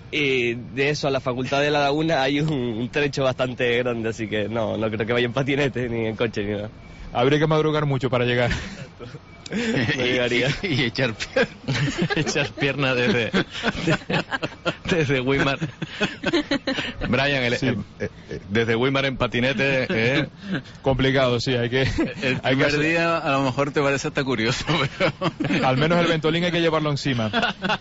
Y de eso a la Facultad de La Laguna hay un trecho bastante grande, así que no creo que vaya en patinete, ni en coche, ni nada. Habría que madrugar mucho para llegar. No llegaría. Y echar piernas desde Weimar. Brian, Sí. desde Weimar en patinete. Complicado, sí, hay que... El primer día a lo mejor te parece hasta curioso, pero... Al menos el ventolín hay que llevarlo encima.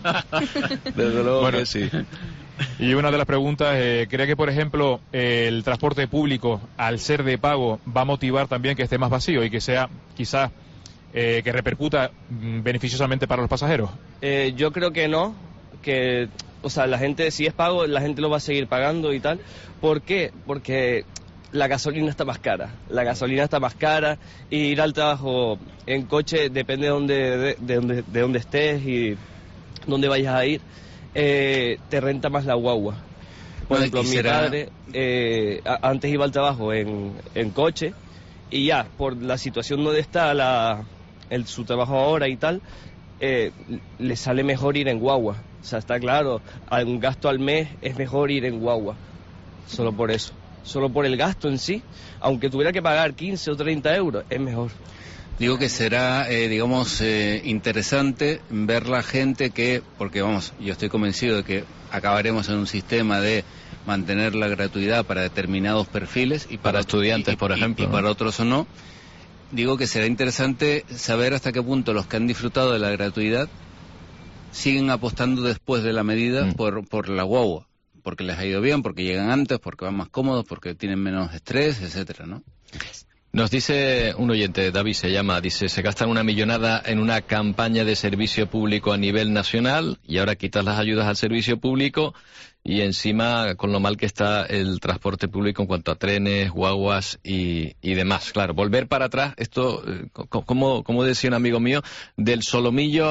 Desde luego Bueno, que sí. Y una de las preguntas, ¿cree que, por ejemplo, el transporte público, al ser de pago, va a motivar también que esté más vacío y que sea, quizás, que repercuta beneficiosamente para los pasajeros? Yo creo que no, que, o sea, la gente, si es pago, la gente lo va a seguir pagando y tal. ¿Por qué? Porque la gasolina está más cara. La gasolina está más cara y ir al trabajo en coche depende de dónde estés y dónde vayas a ir. Te renta más la guagua. Por ejemplo, mi padre antes iba al trabajo en coche y ya, por la situación donde está su trabajo ahora y tal, le sale mejor ir en guagua. O sea, está claro, un gasto al mes es mejor ir en guagua. Solo por eso. Solo por el gasto en sí. Aunque tuviera que pagar 15 o 30 euros, es mejor. Digo que será, interesante ver la gente porque vamos, yo estoy convencido de que acabaremos en un sistema de mantener la gratuidad para determinados perfiles y para estudiantes, por ejemplo, y para otros o no. Digo que será interesante saber hasta qué punto los que han disfrutado de la gratuidad siguen apostando después de la medida por la guagua, porque les ha ido bien, porque llegan antes, porque van más cómodos, porque tienen menos estrés, etcétera, ¿no? Nos dice un oyente, David se llama, dice, se gastan una millonada en una campaña de servicio público a nivel nacional y ahora quitas las ayudas al servicio público y encima con lo mal que está el transporte público en cuanto a trenes, guaguas y demás. Claro, volver para atrás, esto, como decía un amigo mío, del solomillo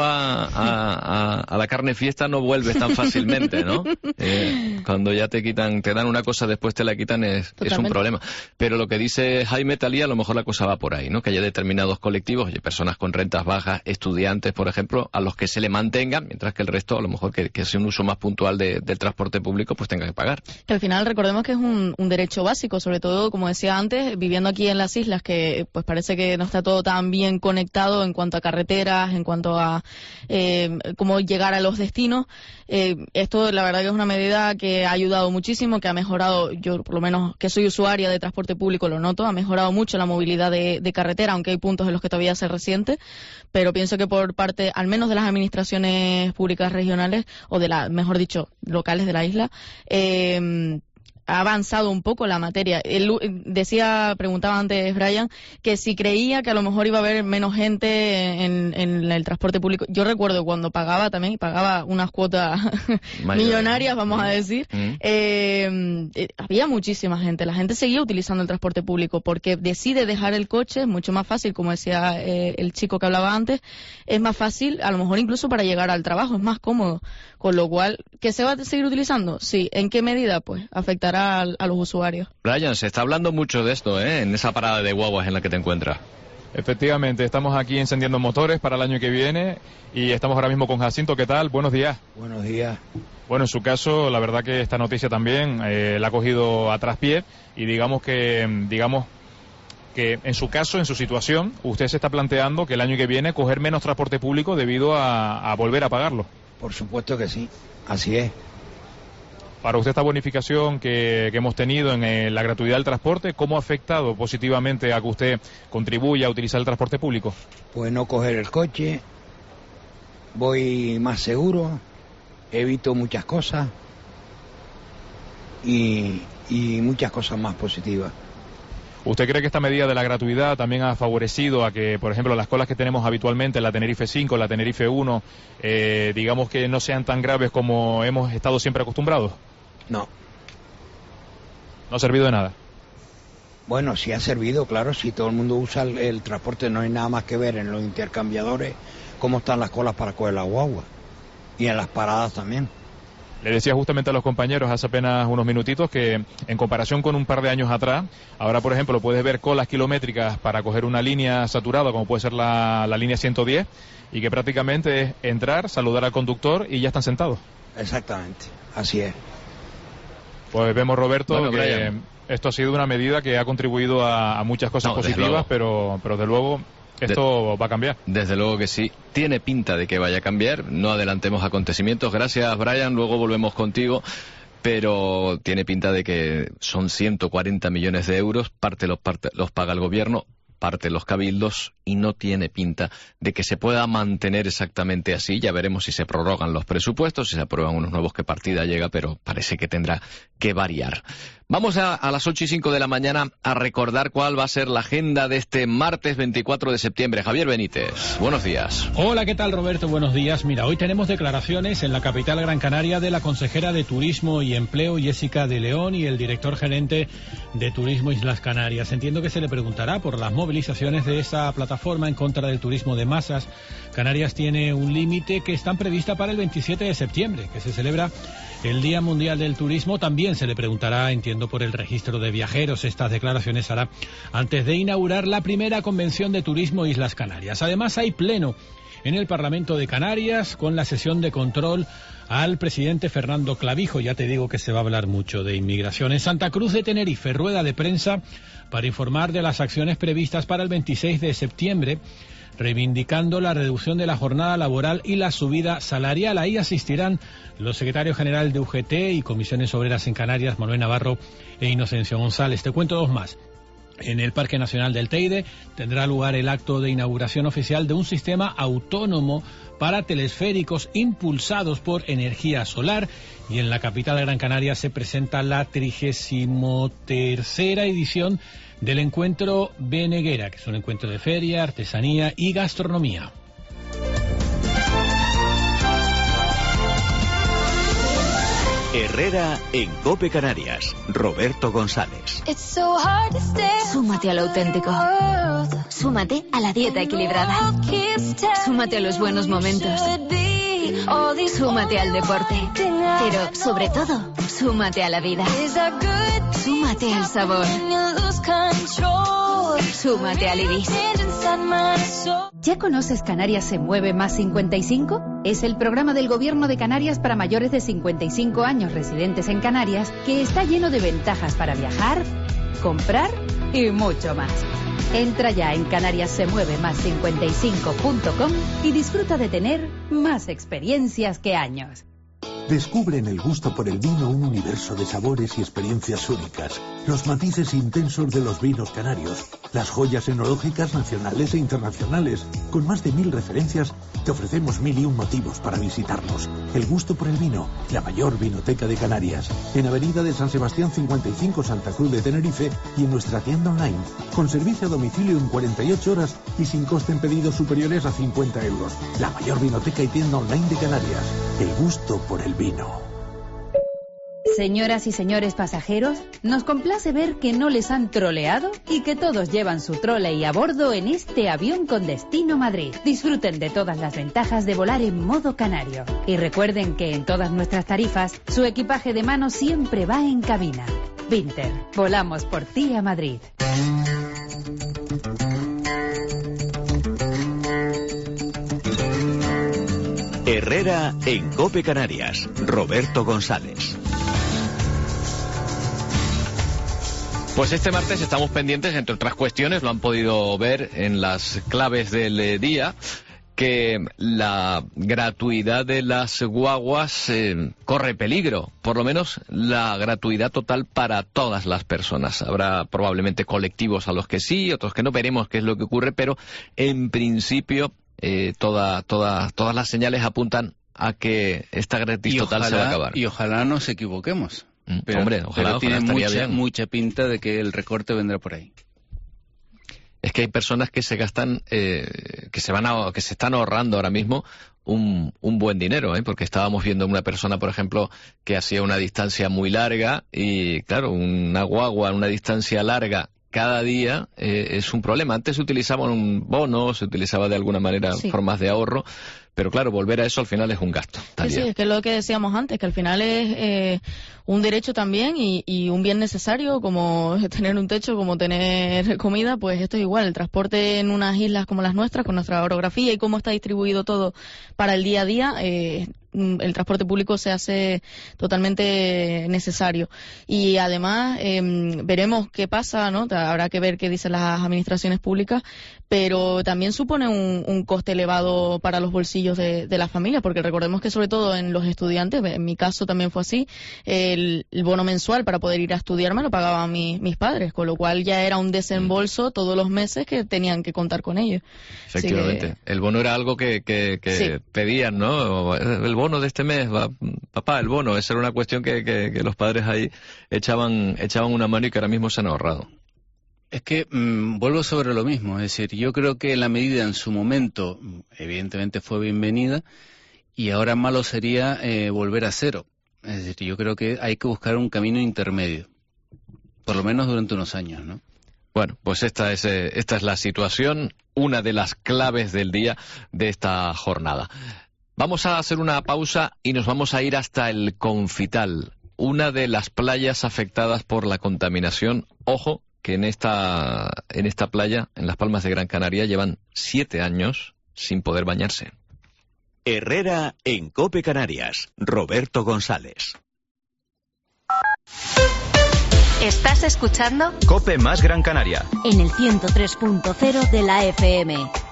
a la carne fiesta no vuelves tan fácilmente, ¿no? Cuando ya te dan una cosa, después te la quitan, es un problema. Pero lo que dice Jaime Talía, a lo mejor la cosa va por ahí, ¿no? Que haya determinados colectivos, personas con rentas bajas, estudiantes, por ejemplo, a los que se le mantengan, mientras que el resto, a lo mejor que sea un uso más puntual del transporte público, pues tenga que pagar. Que al final recordemos que es un derecho básico, sobre todo, como decía antes, viviendo aquí en las islas, que pues parece que no está todo tan bien conectado en cuanto a carreteras, en cuanto a cómo llegar a los destinos. Esto la verdad que es una medida que ha ayudado muchísimo, que ha mejorado, yo por lo menos que soy usuaria de transporte público lo noto, ha mejorado mucho la movilidad de carretera, aunque hay puntos en los que todavía se resiente, pero pienso que por parte, al menos de las administraciones públicas regionales, o mejor dicho, locales de la isla, ha avanzado un poco la materia. Preguntaba antes Brian, que si creía que a lo mejor iba a haber menos gente en el transporte público. Yo recuerdo cuando pagaba unas cuotas millonarias, vamos a decir, había muchísima gente. La gente seguía utilizando el transporte público porque decide dejar el coche, es mucho más fácil, como decía el chico que hablaba antes, es más fácil, a lo mejor incluso para llegar al trabajo, es más cómodo. Con lo cual, ¿que se va a seguir utilizando? Sí. ¿En qué medida? Pues afectará a los usuarios. Brian, se está hablando mucho de esto, en esa parada de guaguas en la que te encuentras. Efectivamente, estamos aquí encendiendo motores para el año que viene y estamos ahora mismo con Jacinto. ¿Qué tal? Buenos días. Buenos días. Bueno, en su caso, la verdad que esta noticia también la ha cogido a traspié y digamos que en su caso, en su situación, usted se está planteando que el año que viene coger menos transporte público debido a volver a pagarlo. Por supuesto que sí, así es. Para usted, esta bonificación que hemos tenido en la gratuidad del transporte, ¿cómo ha afectado positivamente a que usted contribuya a utilizar el transporte público? Pues no coger el coche, voy más seguro, evito muchas cosas y muchas cosas más positivas. ¿Usted cree que esta medida de la gratuidad también ha favorecido a que, por ejemplo, las colas que tenemos habitualmente, la Tenerife 5, la Tenerife 1, digamos que no sean tan graves como hemos estado siempre acostumbrados? No. ¿No ha servido de nada? Bueno, sí ha servido, claro, si todo el mundo usa el transporte, no hay nada más que ver en los intercambiadores cómo están las colas para coger la guagua. Y en las paradas también. Le decía justamente a los compañeros hace apenas unos minutitos que en comparación con un par de años atrás, ahora por ejemplo puedes ver colas kilométricas para coger una línea saturada como puede ser la línea 110 y que prácticamente es entrar, saludar al conductor y ya están sentados. Exactamente, así es. Pues vemos, Roberto, bueno, que Brian, esto ha sido una medida que ha contribuido a muchas cosas positivas, pero desde luego esto va a cambiar. Desde luego que sí. Tiene pinta de que vaya a cambiar. No adelantemos acontecimientos. Gracias, Brian. Luego volvemos contigo. Pero tiene pinta de que son 140 millones de euros. Parte los paga el gobierno, parte los cabildos, y no tiene pinta de que se pueda mantener exactamente así. Ya veremos si se prorrogan los presupuestos, si se aprueban unos nuevos, qué partida llega, pero parece que tendrá que variar. Vamos a las 8:05 de la mañana a recordar cuál va a ser la agenda de este martes 24 de septiembre. Javier Benítez, buenos días. Hola, ¿qué tal, Roberto? Buenos días. Mira, hoy tenemos declaraciones en la capital Gran Canaria de la consejera de Turismo y Empleo, Jessica de León, y el director gerente de Turismo Islas Canarias. Entiendo que se le preguntará por las movilizaciones de esa plataforma en contra del turismo de masas. Canarias tiene un límite que está prevista para el 27 de septiembre, que se celebra el Día Mundial del Turismo. También se le preguntará, entiendo, por el registro de viajeros. Estas declaraciones hará antes de inaugurar la primera convención de turismo Islas Canarias. Además, hay pleno en el Parlamento de Canarias con la sesión de control al presidente Fernando Clavijo. Ya te digo que se va a hablar mucho de inmigración. En Santa Cruz de Tenerife, rueda de prensa para informar de las acciones previstas para el 26 de septiembre, reivindicando la reducción de la jornada laboral y la subida salarial. Ahí asistirán los secretarios generales de UGT y Comisiones Obreras en Canarias, Manuel Navarro e Inocencio González. Te cuento dos más. En el Parque Nacional del Teide tendrá lugar el acto de inauguración oficial de un sistema autónomo para telesféricos impulsados por energía solar, y en la capital de Gran Canaria se presenta la 33ª edición del encuentro Beneguera, que es un encuentro de feria, artesanía y gastronomía. Herrera en COPE Canarias. Roberto González. Súmate a lo auténtico. Súmate a la dieta equilibrada. Súmate a los buenos momentos. Súmate al deporte. Pero, sobre todo, súmate a la vida. Súmate al sabor. Súmate al Ibis. ¿Ya conoces Canarias se mueve más 55? Es el programa del Gobierno de Canarias para mayores de 55 años residentes en Canarias, que está lleno de ventajas para viajar, comprar y mucho más. Entra ya en canariassemuevemas55.com y disfruta de tener más experiencias que años. Descubre en el gusto por el vino un universo de sabores y experiencias únicas, los matices intensos de los vinos canarios, las joyas enológicas nacionales e internacionales. Con más de 1000 referencias, te ofrecemos 1001 motivos para visitarnos. El gusto por el vino, la mayor vinoteca de Canarias, en Avenida de San Sebastián 55, Santa Cruz de Tenerife, y en nuestra tienda online, con servicio a domicilio en 48 horas y sin coste en pedidos superiores a 50 euros. La mayor vinoteca y tienda online de Canarias. El gusto por el vino. Señoras y señores pasajeros, nos complace ver que no les han troleado y que todos llevan su troley a bordo en este avión con destino Madrid. Disfruten de todas las ventajas de volar en modo canario. Y recuerden que en todas nuestras tarifas, su equipaje de mano siempre va en cabina. Vinter, volamos por ti a Madrid. Herrera en COPE Canarias. Roberto González. Pues este martes estamos pendientes, entre otras cuestiones, lo han podido ver en las claves del día, que la gratuidad de las guaguas corre peligro, por lo menos la gratuidad total para todas las personas. Habrá probablemente colectivos a los que sí, otros que no, veremos qué es lo que ocurre, pero en principio todas las señales apuntan a que esta gratuidad total se va a acabar. Y ojalá nos equivoquemos. Pero, hombre, ojalá tiene estaría mucha pinta de que el recorte vendrá por ahí. Es que hay personas que se gastan, que se están ahorrando ahora mismo un buen dinero, porque estábamos viendo una persona, por ejemplo, que hacía una distancia muy larga y, claro, una guagua, una distancia larga cada día es un problema. Antes se utilizaba un bono, se utilizaba de alguna manera formas de ahorro, pero claro, volver a eso al final es un gasto. Sí, es que es lo que decíamos antes, que al final es un derecho también y un bien necesario, como tener un techo, como tener comida. Pues esto es igual, el transporte en unas islas como las nuestras, con nuestra orografía y cómo está distribuido todo para el día a día, el transporte público se hace totalmente necesario. Y además veremos qué pasa, ¿no? Habrá que ver qué dicen las administraciones públicas, pero también supone un coste elevado para los bolsillos de la familia, porque recordemos que sobre todo en los estudiantes, en mi caso también fue así, el bono mensual para poder ir a estudiar me lo pagaban mis padres, con lo cual ya era un desembolso todos los meses que tenían que contar con ello. Efectivamente. El bono era algo que sí, pedían, ¿no? El bono de este mes, papá, el bono. Esa era una cuestión que los padres ahí echaban una mano y que ahora mismo se han ahorrado. Es que vuelvo sobre lo mismo, es decir, yo creo que la medida en su momento evidentemente fue bienvenida y ahora malo sería volver a cero. Es decir, yo creo que hay que buscar un camino intermedio, por lo menos durante unos años, ¿no? Bueno, pues esta es la situación, una de las claves del día de esta jornada. Vamos a hacer una pausa y nos vamos a ir hasta el Confital, una de las playas afectadas por la contaminación. Ojo, que en esta playa, en Las Palmas de Gran Canaria, llevan 7 años sin poder bañarse. Herrera en COPE Canarias. Roberto González. ¿Estás escuchando? COPE más Gran Canaria. En el 103.0 de la FM.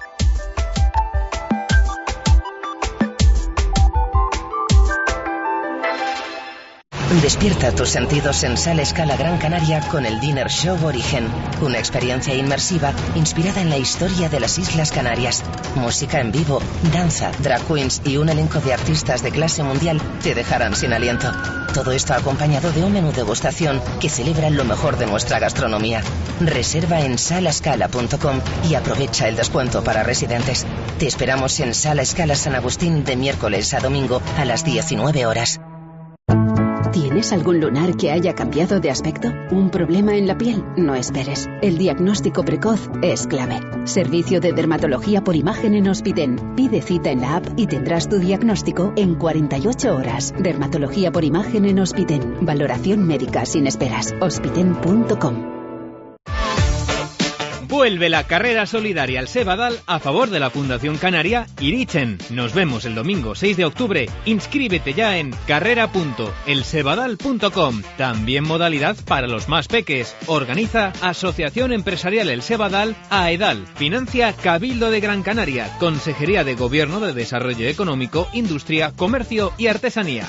Despierta tus sentidos en Sala Scala Gran Canaria con el Dinner Show Origen, una experiencia inmersiva inspirada en la historia de las Islas Canarias. Música en vivo, danza, drag queens y un elenco de artistas de clase mundial te dejarán sin aliento. Todo esto acompañado de un menú degustación que celebra lo mejor de nuestra gastronomía. Reserva en salascala.com y aprovecha el descuento para residentes. Te esperamos en Sala Scala San Agustín de miércoles a domingo a las 19 horas. ¿Tienes algún lunar que haya cambiado de aspecto? ¿Un problema en la piel? No esperes. El diagnóstico precoz es clave. Servicio de dermatología por imagen en Hospiten. Pide cita en la app y tendrás tu diagnóstico en 48 horas. Dermatología por imagen en Hospiten. Valoración médica sin esperas. Hospiten.com. Vuelve la carrera solidaria al Sebadal a favor de la Fundación Canaria Irichen. Nos vemos el domingo 6 de octubre. Inscríbete ya en carrera.elsebadal.com. También modalidad para los más peques. Organiza Asociación Empresarial El Sebadal, AEDAL. Financia Cabildo de Gran Canaria. Consejería de Gobierno de Desarrollo Económico, Industria, Comercio y Artesanía.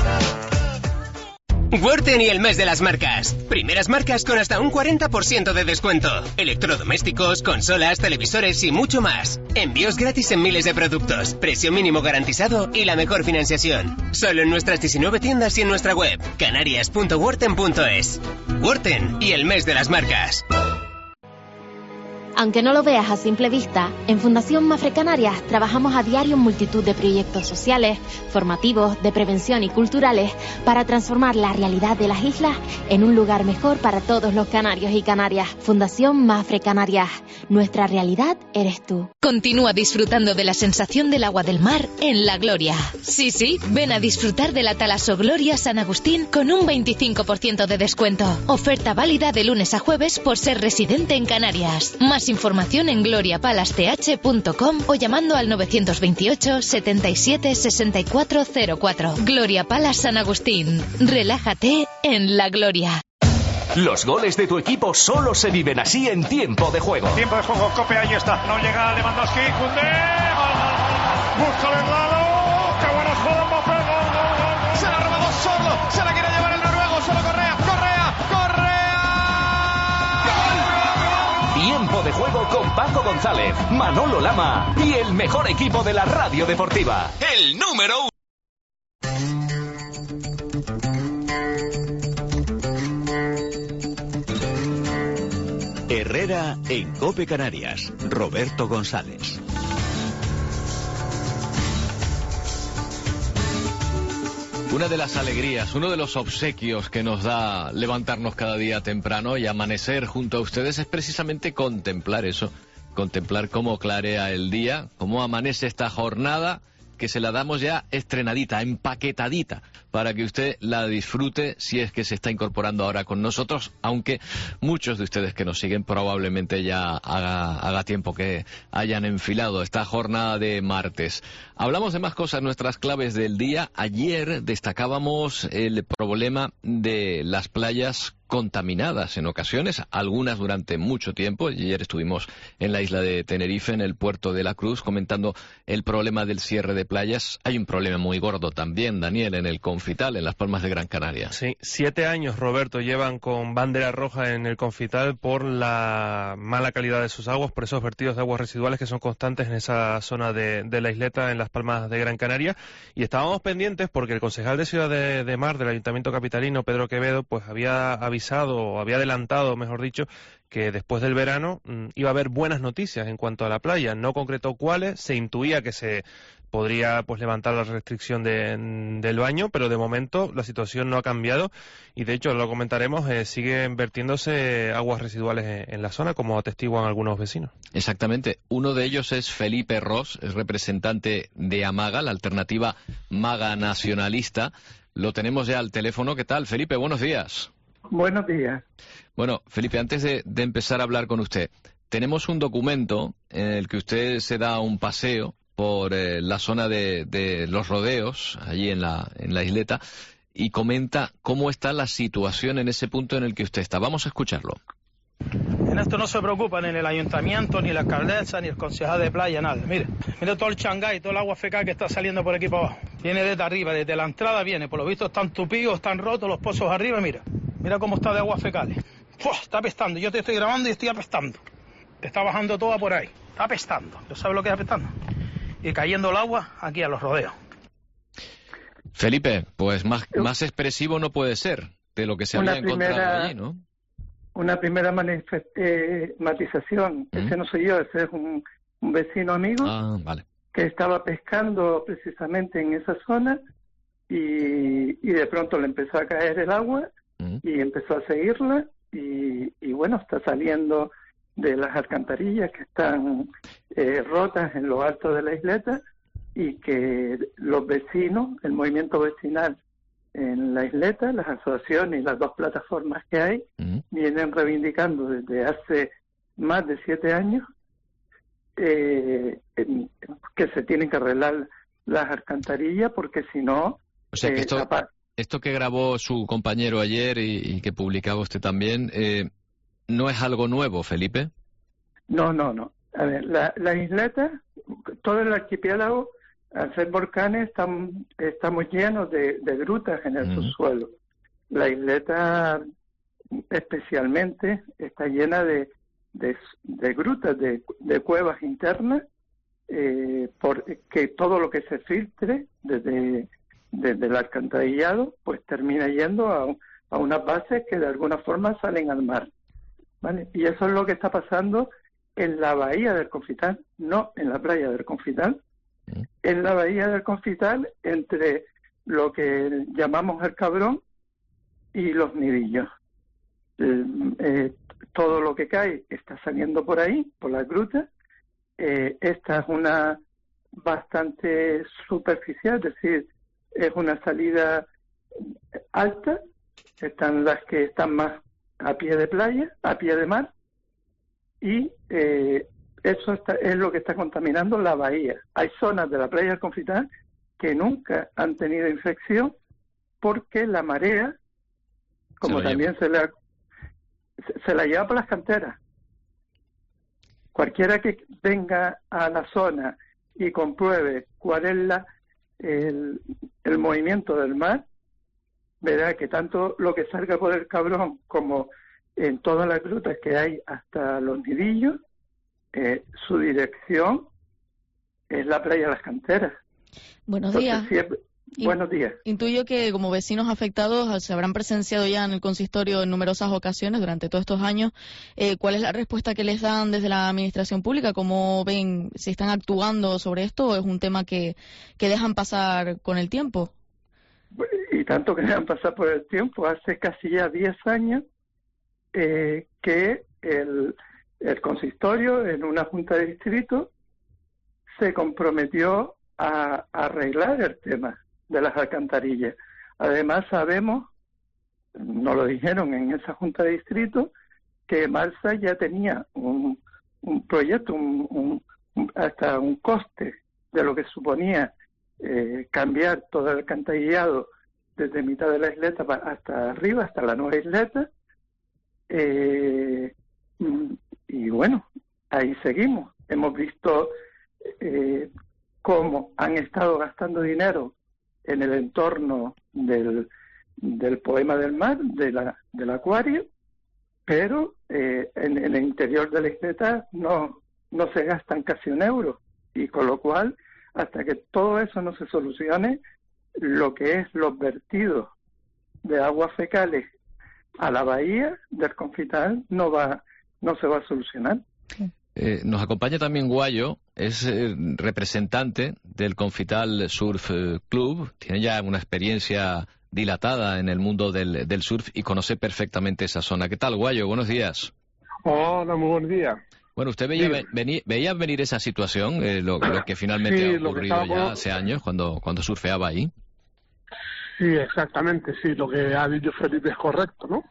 Worten y el mes de las marcas. Primeras marcas con hasta un 40% de descuento. Electrodomésticos, consolas, televisores y mucho más. Envíos gratis en miles de productos. Precio mínimo garantizado y la mejor financiación. Solo en nuestras 19 tiendas y en nuestra web. canarias.worten.es. Worten y el mes de las marcas. Aunque no lo veas a simple vista, en Fundación Mafre Canarias trabajamos a diario en multitud de proyectos sociales, formativos, de prevención y culturales para transformar la realidad de las islas en un lugar mejor para todos los canarios y canarias. Fundación Mafre Canarias. Nuestra realidad eres tú. Continúa disfrutando de la sensación del agua del mar en La Gloria. Sí, ven a disfrutar de la Talaso Gloria San Agustín con un 25% de descuento. Oferta válida de lunes a jueves por ser residente en Canarias. Más información en gloriapalace.com o llamando al 928 77 6404. Gloria Palace San Agustín. Relájate en La Gloria. Los goles de tu equipo solo se viven así en tiempo de juego. Tiempo de juego, Cope, ahí está. No llega Lewandowski, Koundé, busca el lado, qué buena jugada, Mbappé, gol. Se la ha robado solo, se la quiere llevar el noruego, solo Correa. Tiempo de juego con Paco González, Manolo Lama y el mejor equipo de la radio deportiva. El número 1. Herrera en COPE Canarias. Roberto González. Una de las alegrías, uno de los obsequios que nos da levantarnos cada día temprano y amanecer junto a ustedes es precisamente contemplar eso, contemplar cómo clarea el día, cómo amanece esta jornada que se la damos ya estrenadita, empaquetadita, para que usted la disfrute si es que se está incorporando ahora con nosotros, aunque muchos de ustedes que nos siguen probablemente ya haga tiempo que hayan enfilado esta jornada de martes. Hablamos de más cosas, nuestras claves del día. Ayer destacábamos el problema de las playas contaminadas en ocasiones, algunas durante mucho tiempo. Ayer estuvimos en la isla de Tenerife, en el puerto de la Cruz, comentando el problema del cierre de playas. Hay un problema muy gordo también, Daniel, en el Confital, en Las Palmas de Gran Canaria. Sí, 7 años, Roberto, llevan con bandera roja en el Confital por la mala calidad de sus aguas, por esos vertidos de aguas residuales que son constantes en esa zona de la isleta, en Las Palmas de Gran Canaria. Y estábamos pendientes porque el concejal de Ciudad de Mar del Ayuntamiento capitalino, Pedro Quevedo, pues había adelantado, mejor dicho, que después del verano iba a haber buenas noticias en cuanto a la playa. No concretó cuáles, se intuía que se podría pues levantar la restricción del baño, pero de momento la situación no ha cambiado y de hecho, lo comentaremos, siguen vertiéndose aguas residuales en la zona, como atestiguan algunos vecinos. Exactamente. Uno de ellos es Felipe Ros, es representante de Amaga, la alternativa Maga nacionalista. Lo tenemos ya al teléfono. ¿Qué tal, Felipe? Buenos días. Buenos días. Bueno, Felipe, antes de empezar a hablar con usted, tenemos un documento en el que usted se da un paseo por la zona de los rodeos, allí en la isleta, y comenta cómo está la situación en ese punto en el que usted está. Vamos a escucharlo. En esto no se preocupan ni el ayuntamiento, ni la alcaldesa, ni el concejal de playa, nada. Mire todo el changay, todo el agua fecal que está saliendo por aquí para abajo. Viene desde arriba, desde la entrada viene. Por lo visto están tupidos, están rotos los pozos arriba, mira cómo está de agua fecales. ¡Fua! Está apestando, yo te estoy grabando y estoy apestando. Te está bajando toda por ahí, está apestando. ¿Tú sabes lo que es apestando? Y cayendo el agua aquí a los rodeos. Felipe, pues más expresivo no puede ser de lo que se había encontrado allí, ¿no? Una primera matización. Ese no soy yo, ese es un vecino amigo que estaba pescando precisamente en esa zona y de pronto le empezó a caer el agua y empezó a seguirla y bueno, está saliendo de las alcantarillas que están rotas en lo alto de la isleta y que los vecinos, el movimiento vecinal en la isleta, las asociaciones y las dos plataformas que hay, vienen reivindicando desde hace más de 7 años que se tienen que arreglar las alcantarillas porque si no... O sea que esto que grabó su compañero ayer y que publicaba usted también, ¿no es algo nuevo, Felipe? No. A ver, la isleta, todo el archipiélago, al ser volcanes, estamos llenos de grutas en el subsuelo. La isleta especialmente está llena de grutas, de cuevas internas, porque todo lo que se filtre desde el alcantarillado, pues termina yendo a unas bases que de alguna forma salen al mar, ¿vale? Y eso es lo que está pasando en la bahía del Confital, no en la playa del Confital. En la bahía del Confital, entre lo que llamamos el Cabrón y los Nidillos. Todo lo que cae está saliendo por ahí, por las grutas. Esta es una bastante superficial, es decir, es una salida alta. Están las que están más a pie de playa, a pie de mar, y eso es lo que está contaminando la bahía. Hay zonas de la playa del Confital que nunca han tenido infección porque la marea, como también se la lleva por las canteras. Cualquiera que venga a la zona y compruebe cuál es el movimiento del mar, verá que tanto lo que salga por el Cabrón como en todas las grutas que hay hasta los Nidillos, su dirección es la playa de las canteras. Buenos días. Buenos días. Intuyo que como vecinos afectados se habrán presenciado ya en el consistorio en numerosas ocasiones durante todos estos años. ¿Cuál es la respuesta que les dan desde la administración pública? ¿Cómo ven si están actuando sobre esto o es un tema que dejan pasar con el tiempo? Y tanto que dejan pasar por el tiempo. Hace casi ya 10 años que el consistorio en una junta de distrito se comprometió a arreglar el tema de las alcantarillas. Además sabemos, nos lo dijeron en esa junta de distrito, que Marsa ya tenía un proyecto, hasta un coste de lo que suponía cambiar todo el alcantarillado desde mitad de la isleta hasta arriba, hasta la nueva isleta. Y bueno, ahí seguimos. Hemos visto cómo han estado gastando dinero en el entorno del Poema del Mar, del acuario, pero en el interior de la isleta no se gastan casi un euro, y con lo cual, hasta que todo eso no se solucione, lo que es los vertidos de aguas fecales a la bahía del Confital no se va a solucionar. Nos acompaña también Guayo, es representante del Confital Surf Club, tiene ya una experiencia dilatada en el mundo del surf y conoce perfectamente esa zona. ¿Qué tal, Guayo? Buenos días. Hola, muy buen día. Bueno, ¿usted veía venir esa situación, lo que finalmente ha ocurrido ya hace años cuando surfeaba ahí? Sí, exactamente, sí, lo que ha dicho Felipe es correcto, ¿no?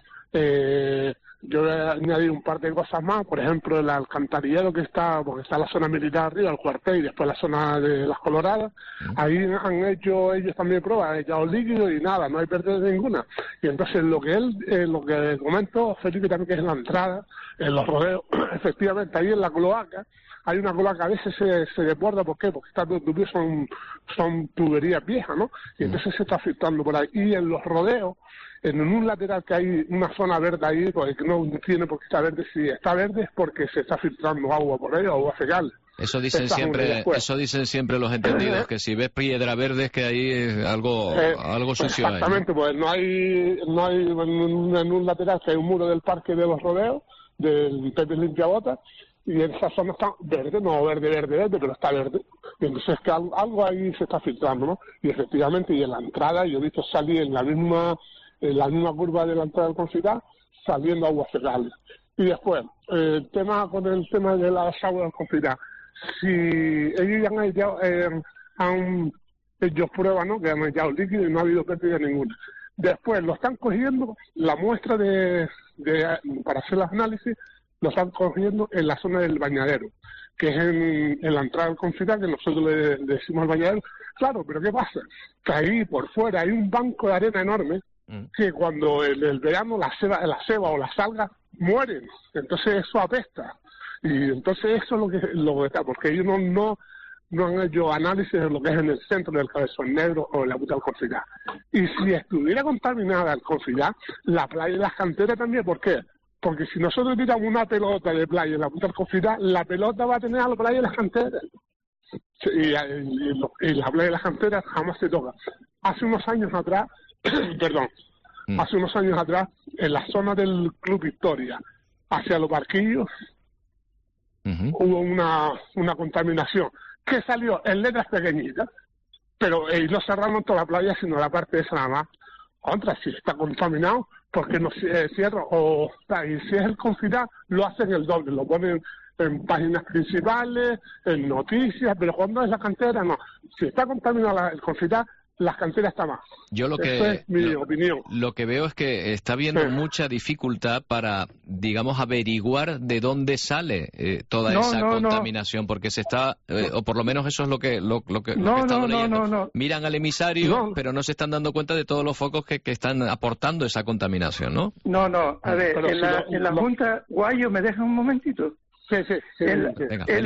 Yo voy a añadir un par de cosas más, por ejemplo, el alcantarillado porque está la zona militar arriba, el cuartel, y después la zona de las Coloradas, ahí han hecho ellos también pruebas, han echado líquido y nada, no hay pérdida ninguna. Y entonces lo que comento, Felipe, también, que es la entrada, en los rodeos, efectivamente, ahí en la cloaca, hay una cloaca, a veces se desborda, ¿por qué? Porque estas tuberías son tuberías viejas, ¿no? Y entonces se está filtrando por ahí. Y en los rodeos, en un lateral que hay una zona verde ahí, pues que no tiene por qué estar verde, si está verde es porque se está filtrando agua por ahí, agua fecal. Eso dicen siempre los entendidos, que si ves piedra verde es que hay algo sucio ahí. Exactamente, pues no hay en un lateral que hay un muro del parque de los rodeos, del Pepe Limpiabotas, y en esa zona está verde, no verde, pero está verde. Y entonces es que algo ahí se está filtrando, ¿no? Y efectivamente, y en la entrada, yo he visto salir en la misma curva de la entrada del Confital, saliendo aguas fecales. Y después, el tema de las aguas del Confital. Si ellos ya han echado, ellos prueban, ¿no?, que han echado líquido y no ha habido pérdida ninguna. Después lo están cogiendo, la muestra para hacer los análisis, lo están cogiendo en la zona del bañadero, que es en la entrada del Confital, que nosotros le decimos al bañadero. Claro, pero ¿qué pasa? Que ahí por fuera hay un banco de arena enorme, que cuando el verano la ceba o las algas mueren, entonces eso apesta. Y entonces eso es lo que está, porque ellos no han hecho análisis de lo que es en el centro del Cabezón Negro o en la punta del Confital. Y si estuviera contaminada el Confital, la playa y las canteras también, ¿por qué? Porque si nosotros tiramos una pelota de playa en la punta del Confital, la pelota va a tener a la playa y las canteras. Y la playa y las canteras jamás se toca. Hace unos años atrás, en la zona del Club Victoria, hacia los barquillos, hubo una contaminación que salió en letras pequeñitas, pero no cerraron toda la playa, sino la parte esa nada más. Contra, si está contaminado, porque no cierra, y si es el Confital, lo hacen el doble, lo ponen en páginas principales, en noticias, pero cuando es la cantera, no. Si está contaminado el Confital, las canteras están más. Yo es mi opinión. Lo que veo es que está habiendo mucha dificultad para, digamos, averiguar de dónde sale toda esa contaminación, porque se está, o por lo menos eso es lo que he estado leyendo. Miran al emisario, pero no se están dando cuenta de todos los focos que están aportando esa contaminación, ¿no? A ver, en la Junta, Guayo, ¿me deja un momentito? Sí. En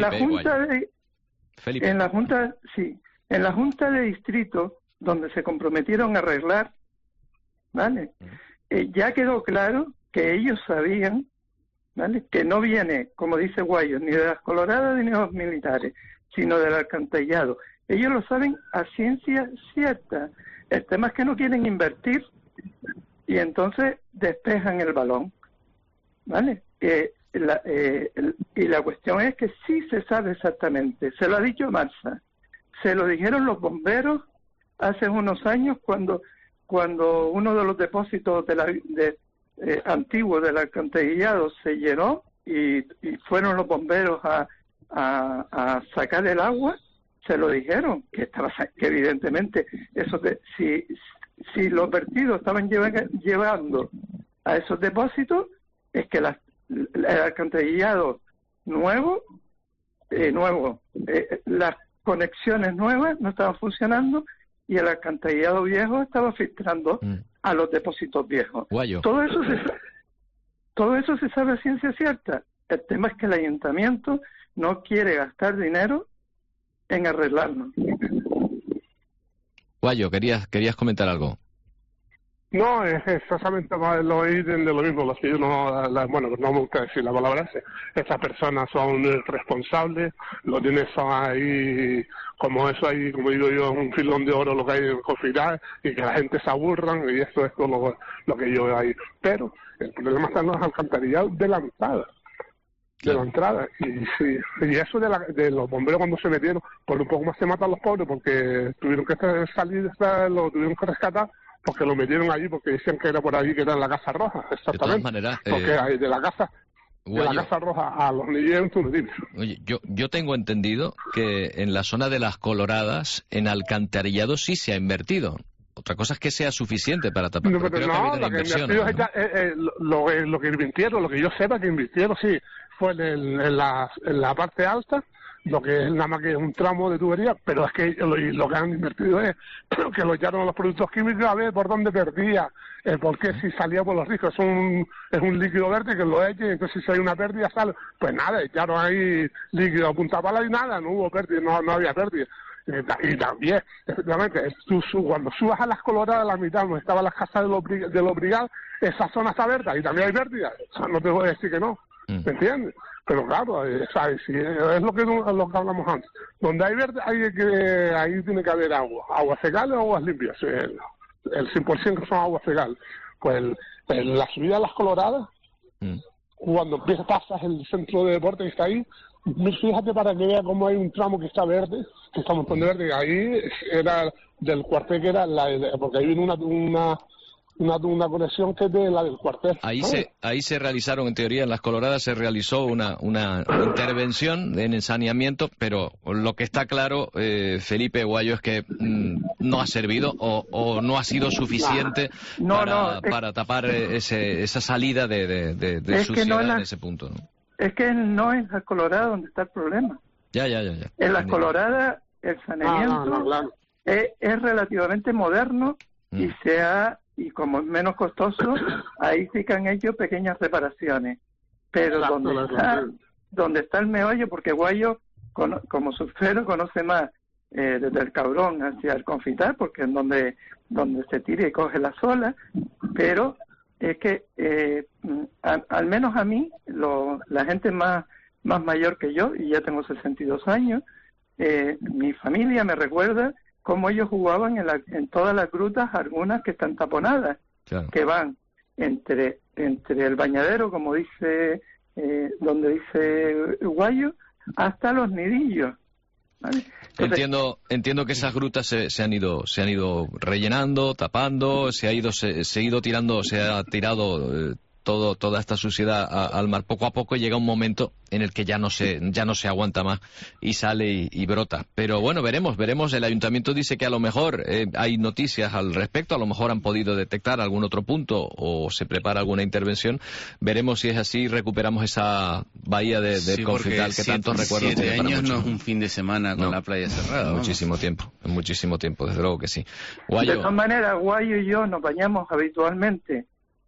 la Junta de Distrito, donde se comprometieron a arreglar, ¿vale? Ya quedó claro que ellos sabían, ¿vale?, que no viene, como dice Guayo, ni de las Coloradas ni de los militares, sino del alcantarillado. Ellos lo saben a ciencia cierta. El tema es que no quieren invertir y entonces despejan el balón, ¿vale? Y la cuestión es que sí se sabe exactamente. Se lo ha dicho Marsa, se lo dijeron los bomberos hace unos años cuando uno de los depósitos antiguos del alcantarillado se llenó y fueron los bomberos a sacar el agua, se lo dijeron, que evidentemente si los vertidos estaban llevando a esos depósitos, es que el alcantarillado nuevo, las conexiones nuevas no estaban funcionando y el alcantarillado viejo estaba filtrando a los depósitos viejos. Guayo. Todo eso se sabe a ciencia cierta. El tema es que el ayuntamiento no quiere gastar dinero en arreglarlo. Guayo, querías comentar algo. No, es exactamente lo de lo mismo. Los que no me gusta decir la palabra esas personas son responsables, los tienes son ahí, como digo yo, un filón de oro lo que hay en Confidad, y que la gente se aburran, y eso es todo lo que yo veo ahí. Pero el problema está en los alcantarillados de la entrada. De la entrada, y eso de los bomberos cuando se metieron, por un poco más se matan los pobres, porque tuvieron que salir, lo tuvieron que rescatar, porque lo metieron allí, porque decían que era por allí, que era en la Casa Roja, exactamente. De todas maneras, porque de la Casa Roja a los niños tú no tienes. Oye, yo tengo entendido que en la zona de las Coloradas, en alcantarillado sí se ha invertido. Otra cosa es que sea suficiente para tapar. Lo que invirtieron, lo que yo sepa que invirtieron, sí, fue en la parte alta, lo que es nada más que un tramo de tubería, pero es que lo que han invertido es que lo echaron a los productos químicos a ver por dónde perdía, porque si salía por los riscos, es un líquido verde que lo eche, entonces si hay una pérdida sale, pues nada, echaron ahí líquido a punta pala y nada, no hubo pérdida, no había pérdida. Y también, efectivamente, cuando subas a las Coloradas, a la mitad donde estaban las casas de los brigados, esa zona está verde y también hay pérdida. O sea, no te voy a decir que no, ¿me entiendes? Pero claro, ¿sabes? Si es lo que hablamos antes. Donde hay verde, ahí tiene que haber agua fecal o aguas limpias. El 100% que son aguas fecal. Pues en la subida a las Coloradas, cuando pasas el centro de deporte que está ahí, fíjate para que vea cómo hay un tramo que está verde, que está un montón de verde, ahí era del cuartel, que era porque ahí viene una conexión que es de la del cuartel. Ahí se realizaron, en teoría, en las Coloradas se realizó una intervención en el saneamiento, pero lo que está claro, Felipe Guayo, es que no ha servido o no ha sido suficiente para tapar esa salida de suciedad en ese punto, ¿no? Es que no es la Colorada donde está el problema. Ya. En la Colorada el saneamiento es relativamente moderno y como es menos costoso, ahí sí que han hecho pequeñas reparaciones. Pero donde está el meollo, porque Guayo, como surfero, conoce más desde el Cabrón hacia el Confitar, porque es donde se tira y coge las olas, pero es que al menos a mí, la gente más mayor que yo, y ya tengo 62 años, mi familia me recuerda cómo ellos jugaban en todas las grutas, algunas que están taponadas, claro, que van entre el bañadero, como dice, donde dice Guayo, hasta los nidillos. ¿Vale? Entonces, entiendo que esas grutas se han ido rellenando, tapando, se ha ido tirando, se ha tirado toda esta suciedad al mar poco a poco, y llega un momento en el que ya no se aguanta más y sale y brota. Pero bueno, veremos. El ayuntamiento dice que a lo mejor hay noticias al respecto, a lo mejor han podido detectar algún otro punto o se prepara alguna intervención. Veremos si es así, recuperamos esa bahía del Confital que tantos recuerdos tiene. 7 años no es un fin de semana con la playa cerrada. Muchísimo tiempo, desde luego que sí. Guayo. De todas maneras, Guayo y yo nos bañamos habitualmente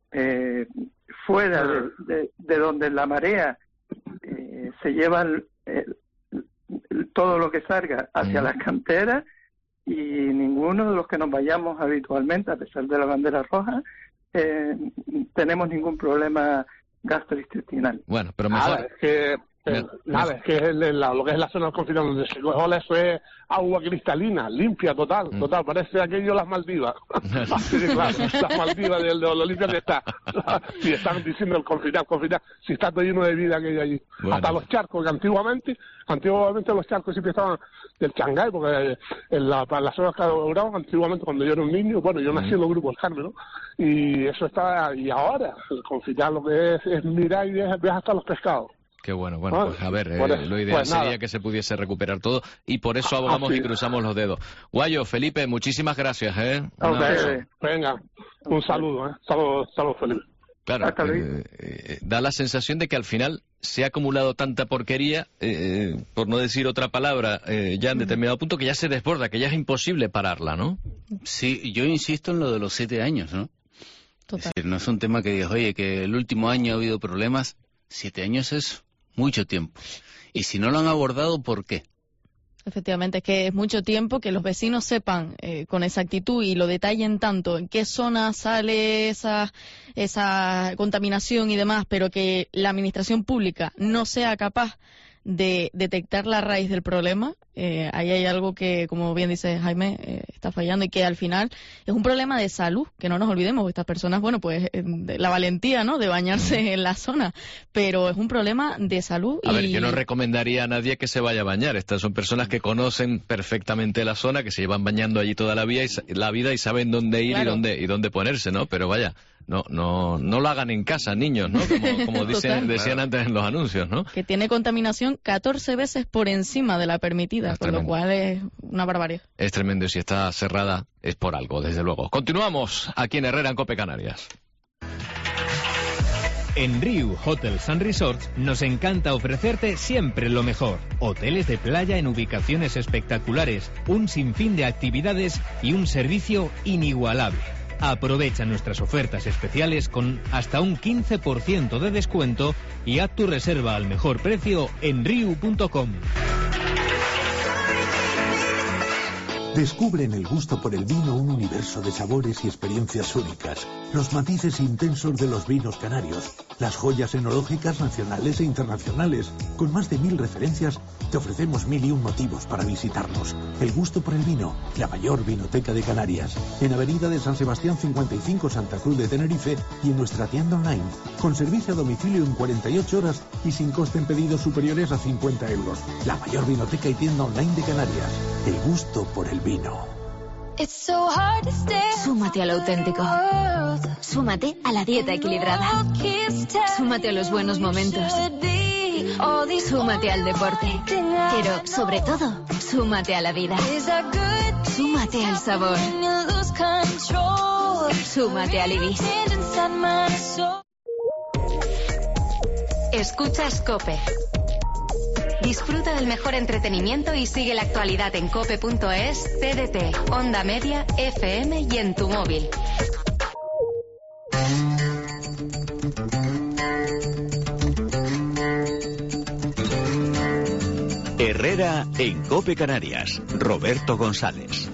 fuera de donde la marea se lleva todo lo que salga hacia las canteras, y ninguno de los que nos vayamos habitualmente, a pesar de la bandera roja, tenemos ningún problema gastrointestinal. Bueno, pero mejor... es que lo que es la zona del Confital donde se coge, eso es agua cristalina, limpia, total, parece aquello las Maldivas. Así de claro, las Maldivas de lo limpia que está. Si están diciendo el Confital, si está todo lleno de vida que hay allí. Bueno. Hasta los charcos, que antiguamente los charcos siempre estaban del Changay, porque en la zona de Cabrón, antiguamente cuando yo era un niño, bueno, yo nací en los grupos Carmen, ¿no? Y eso está, y ahora el Confital lo que es mirar y ves hasta los pescados. Qué bueno. Bueno, pues a ver, lo ideal sería que se pudiese recuperar todo y por eso abogamos y cruzamos los dedos. Guayo, Felipe, muchísimas gracias. Venga, un saludo. Saludo, Felipe. Claro, da la sensación de que al final se ha acumulado tanta porquería, por no decir otra palabra, ya en determinado punto, que ya se desborda, que ya es imposible pararla, ¿no? Sí, yo insisto en lo de los 7 años, ¿no? Total. Es decir, no es un tema que digas, oye, que el último año ha habido problemas. 7 años es mucho tiempo. Y si no lo han abordado, ¿por qué? Efectivamente, es que es mucho tiempo que los vecinos sepan con exactitud y lo detallen tanto en qué zona sale esa contaminación y demás, pero que la administración pública no sea capaz de detectar la raíz del problema. Ahí hay algo que, como bien dice Jaime, está fallando y que al final es un problema de salud, que no nos olvidemos. Estas personas, bueno, pues la valentía, ¿no?, de bañarse en la zona, pero es un problema de salud. A ver, yo no recomendaría a nadie que se vaya a bañar. Estas son personas que conocen perfectamente la zona, que se llevan bañando allí toda la vida y saben dónde ir, claro, y dónde ponerse, ¿no? Pero vaya, no lo hagan en casa, niños, ¿no? Como decían antes en los anuncios, ¿no? Que tiene contaminación 14 veces por encima de la permitida, con lo cual es una barbaridad. Es tremendo, y si está cerrada es por algo, desde luego. Continuamos aquí en Herrera, en COPE Canarias. En Riu Hotels and Resorts nos encanta ofrecerte siempre lo mejor. Hoteles de playa en ubicaciones espectaculares, un sinfín de actividades y un servicio inigualable. Aprovecha nuestras ofertas especiales con hasta un 15% de descuento y haz tu reserva al mejor precio en riu.com. Descubre en el gusto por el vino un universo de sabores y experiencias únicas, los matices intensos de los vinos canarios, las joyas enológicas nacionales e internacionales. Con más de 1000 referencias, te ofrecemos 1001 motivos para visitarnos. El gusto por el vino, la mayor vinoteca de Canarias. En Avenida de San Sebastián 55, Santa Cruz de Tenerife, y en nuestra tienda online, con servicio a domicilio en 48 horas y sin coste en pedidos superiores a 50 euros. La mayor vinoteca y tienda online de Canarias. El gusto por el vino. Súmate al auténtico. Súmate a la dieta equilibrada. Súmate a los buenos momentos. Súmate al deporte. Pero, sobre todo, súmate a la vida. Súmate al sabor. Súmate al Ibis. Escuchas COPE. Disfruta del mejor entretenimiento y sigue la actualidad en cope.es, TDT, Onda Media, FM y en tu móvil. Herrera en COPE Canarias. Roberto González.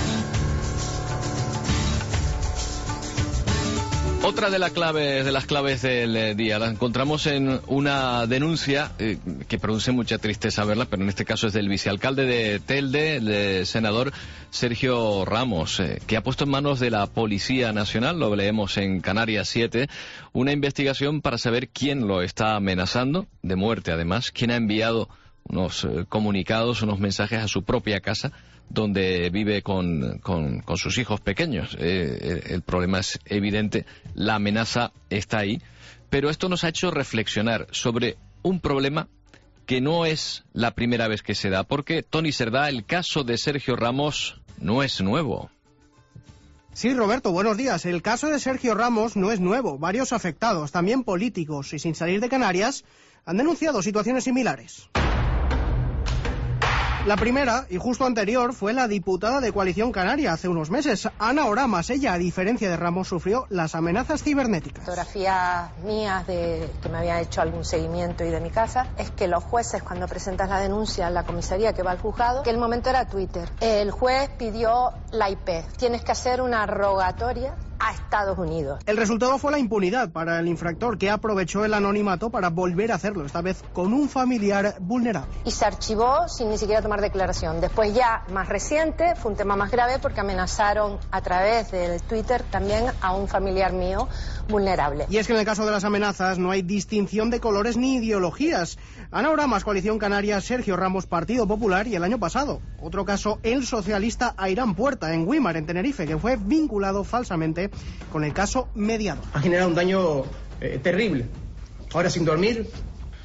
Otra de las claves del día la encontramos en una denuncia que produce mucha tristeza verla, pero en este caso es del vicealcalde de Telde, el senador Sergio Ramos, que ha puesto en manos de la Policía Nacional, lo leemos en Canarias 7, una investigación para saber quién lo está amenazando, de muerte además, quién ha enviado unos comunicados, unos mensajes a su propia casa, donde vive con sus hijos pequeños. El problema es evidente, la amenaza está ahí, pero esto nos ha hecho reflexionar sobre un problema que no es la primera vez que se da, porque, Tony Cerdá, el caso de Sergio Ramos no es nuevo. Sí, Roberto, buenos días. El caso de Sergio Ramos no es nuevo. Varios afectados, también políticos y sin salir de Canarias, han denunciado situaciones similares. La primera, y justo anterior, fue la diputada de Coalición Canaria hace unos meses, Ana Oramas. Ella, a diferencia de Ramos, sufrió las amenazas cibernéticas. Fotografías mías de que me había hecho algún seguimiento y de mi casa, es que los jueces, cuando presentas la denuncia en la comisaría que va al juzgado, que el momento era Twitter, el juez pidió la IP. Tienes que hacer una rogatoria a Estados Unidos. El resultado fue la impunidad para el infractor, que aprovechó el anonimato para volver a hacerlo, esta vez con un familiar vulnerable. Y se archivó sin ni siquiera tomar declaración. Después, ya más reciente, fue un tema más grave porque amenazaron a través del Twitter también a un familiar mío vulnerable. Y es que en el caso de las amenazas no hay distinción de colores ni ideologías. Ana Oramas, Coalición Canaria, Sergio Ramos, Partido Popular, y el año pasado, otro caso, el socialista Airán Puerta, en Güímar, en Tenerife, que fue vinculado falsamente con el caso Mediador. Ha generado un daño terrible. Ahora sin dormir,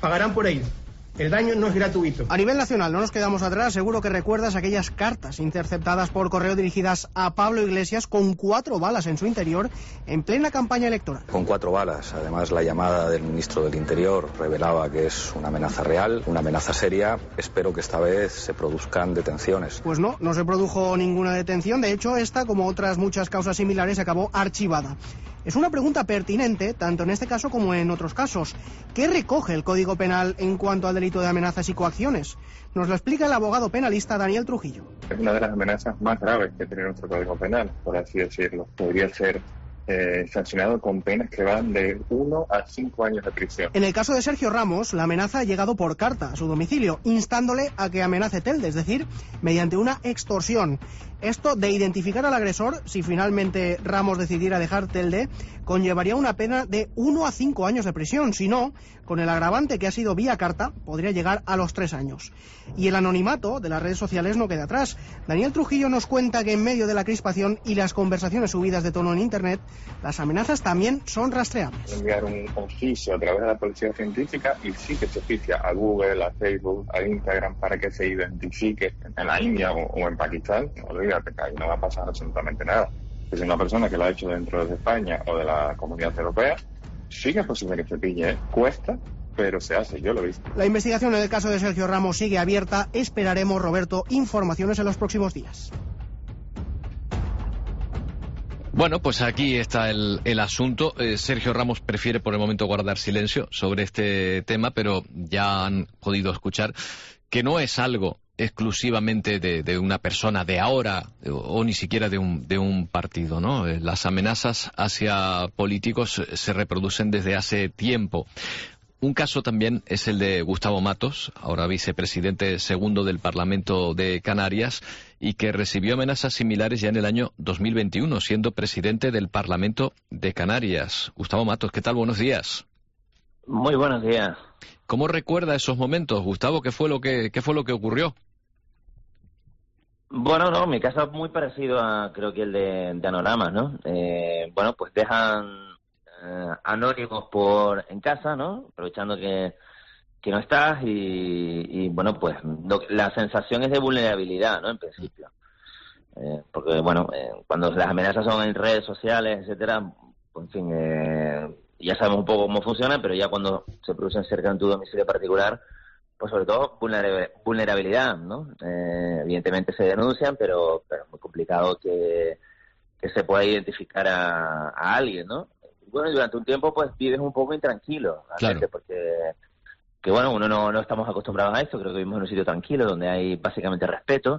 pagarán por ello. El daño no es gratuito. A nivel nacional, no nos quedamos atrás. Seguro que recuerdas aquellas cartas interceptadas por correo dirigidas a Pablo Iglesias con 4 balas en su interior en plena campaña electoral. Con 4 balas. Además, la llamada del ministro del Interior revelaba que es una amenaza real, una amenaza seria. Espero que esta vez se produzcan detenciones. Pues no se produjo ninguna detención. De hecho, esta, como otras muchas causas similares, acabó archivada. Es una pregunta pertinente, tanto en este caso como en otros casos. ¿Qué recoge el Código Penal en cuanto al delito de amenazas y coacciones? Nos lo explica el abogado penalista Daniel Trujillo. Es una de las amenazas más graves que tiene nuestro Código Penal, por así decirlo. Podría ser sancionado con penas que van de 1 a 5 años de prisión. En el caso de Sergio Ramos, la amenaza ha llegado por carta a su domicilio, instándole a que amenace Telde, es decir, mediante una extorsión. Esto de identificar al agresor, si finalmente Ramos decidiera dejar Telde, conllevaría una pena de 1 a 5 años de prisión. Si no, con el agravante que ha sido vía carta, podría llegar a los 3 años. Y el anonimato de las redes sociales no queda atrás. Daniel Trujillo nos cuenta que en medio de la crispación y las conversaciones subidas de tono en Internet, las amenazas también son rastreables. Enviar un oficio a través de la policía científica y sí que se oficia a Google, a Facebook, a Instagram para que se identifique en la India o en Pakistán. Olvídate que ahí no va a pasar absolutamente nada. Si es una persona que lo ha hecho dentro de España o de la Comunidad Europea, sí que es posible que se pille, cuesta, pero se hace, yo lo he visto. La investigación en el caso de Sergio Ramos sigue abierta. Esperaremos, Roberto, informaciones en los próximos días. Bueno, pues aquí está el asunto. Sergio Ramos prefiere por el momento guardar silencio sobre este tema, pero ya han podido escuchar que no es algo exclusivamente de una persona de ahora o ni siquiera de un partido, ¿no? Las amenazas hacia políticos se reproducen desde hace tiempo. Un caso también es el de Gustavo Matos, ahora vicepresidente segundo del Parlamento de Canarias, y que recibió amenazas similares ya en el año 2021, siendo presidente del Parlamento de Canarias. Gustavo Matos, ¿qué tal? Buenos días. Muy buenos días. ¿Cómo recuerda esos momentos, Gustavo? ¿Qué fue lo que ocurrió? Bueno, no, mi caso es muy parecido a, creo que el de Anoramas, ¿no? Bueno, pues dejan anónimos en casa, ¿no? Aprovechando que no estás y bueno, pues la sensación es de vulnerabilidad, ¿no? En principio. Porque, bueno, cuando las amenazas son en redes sociales, etcétera, pues, en fin, ya sabemos un poco cómo funciona, pero ya cuando se producen cerca de tu domicilio particular, pues sobre todo vulnerabilidad, ¿no? Evidentemente se denuncian, pero es muy complicado que se pueda identificar a alguien, ¿no? Bueno, durante un tiempo pues vives un poco intranquilo, realmente, claro. Porque bueno, uno no estamos acostumbrados a esto, creo que vivimos en un sitio tranquilo donde hay básicamente respeto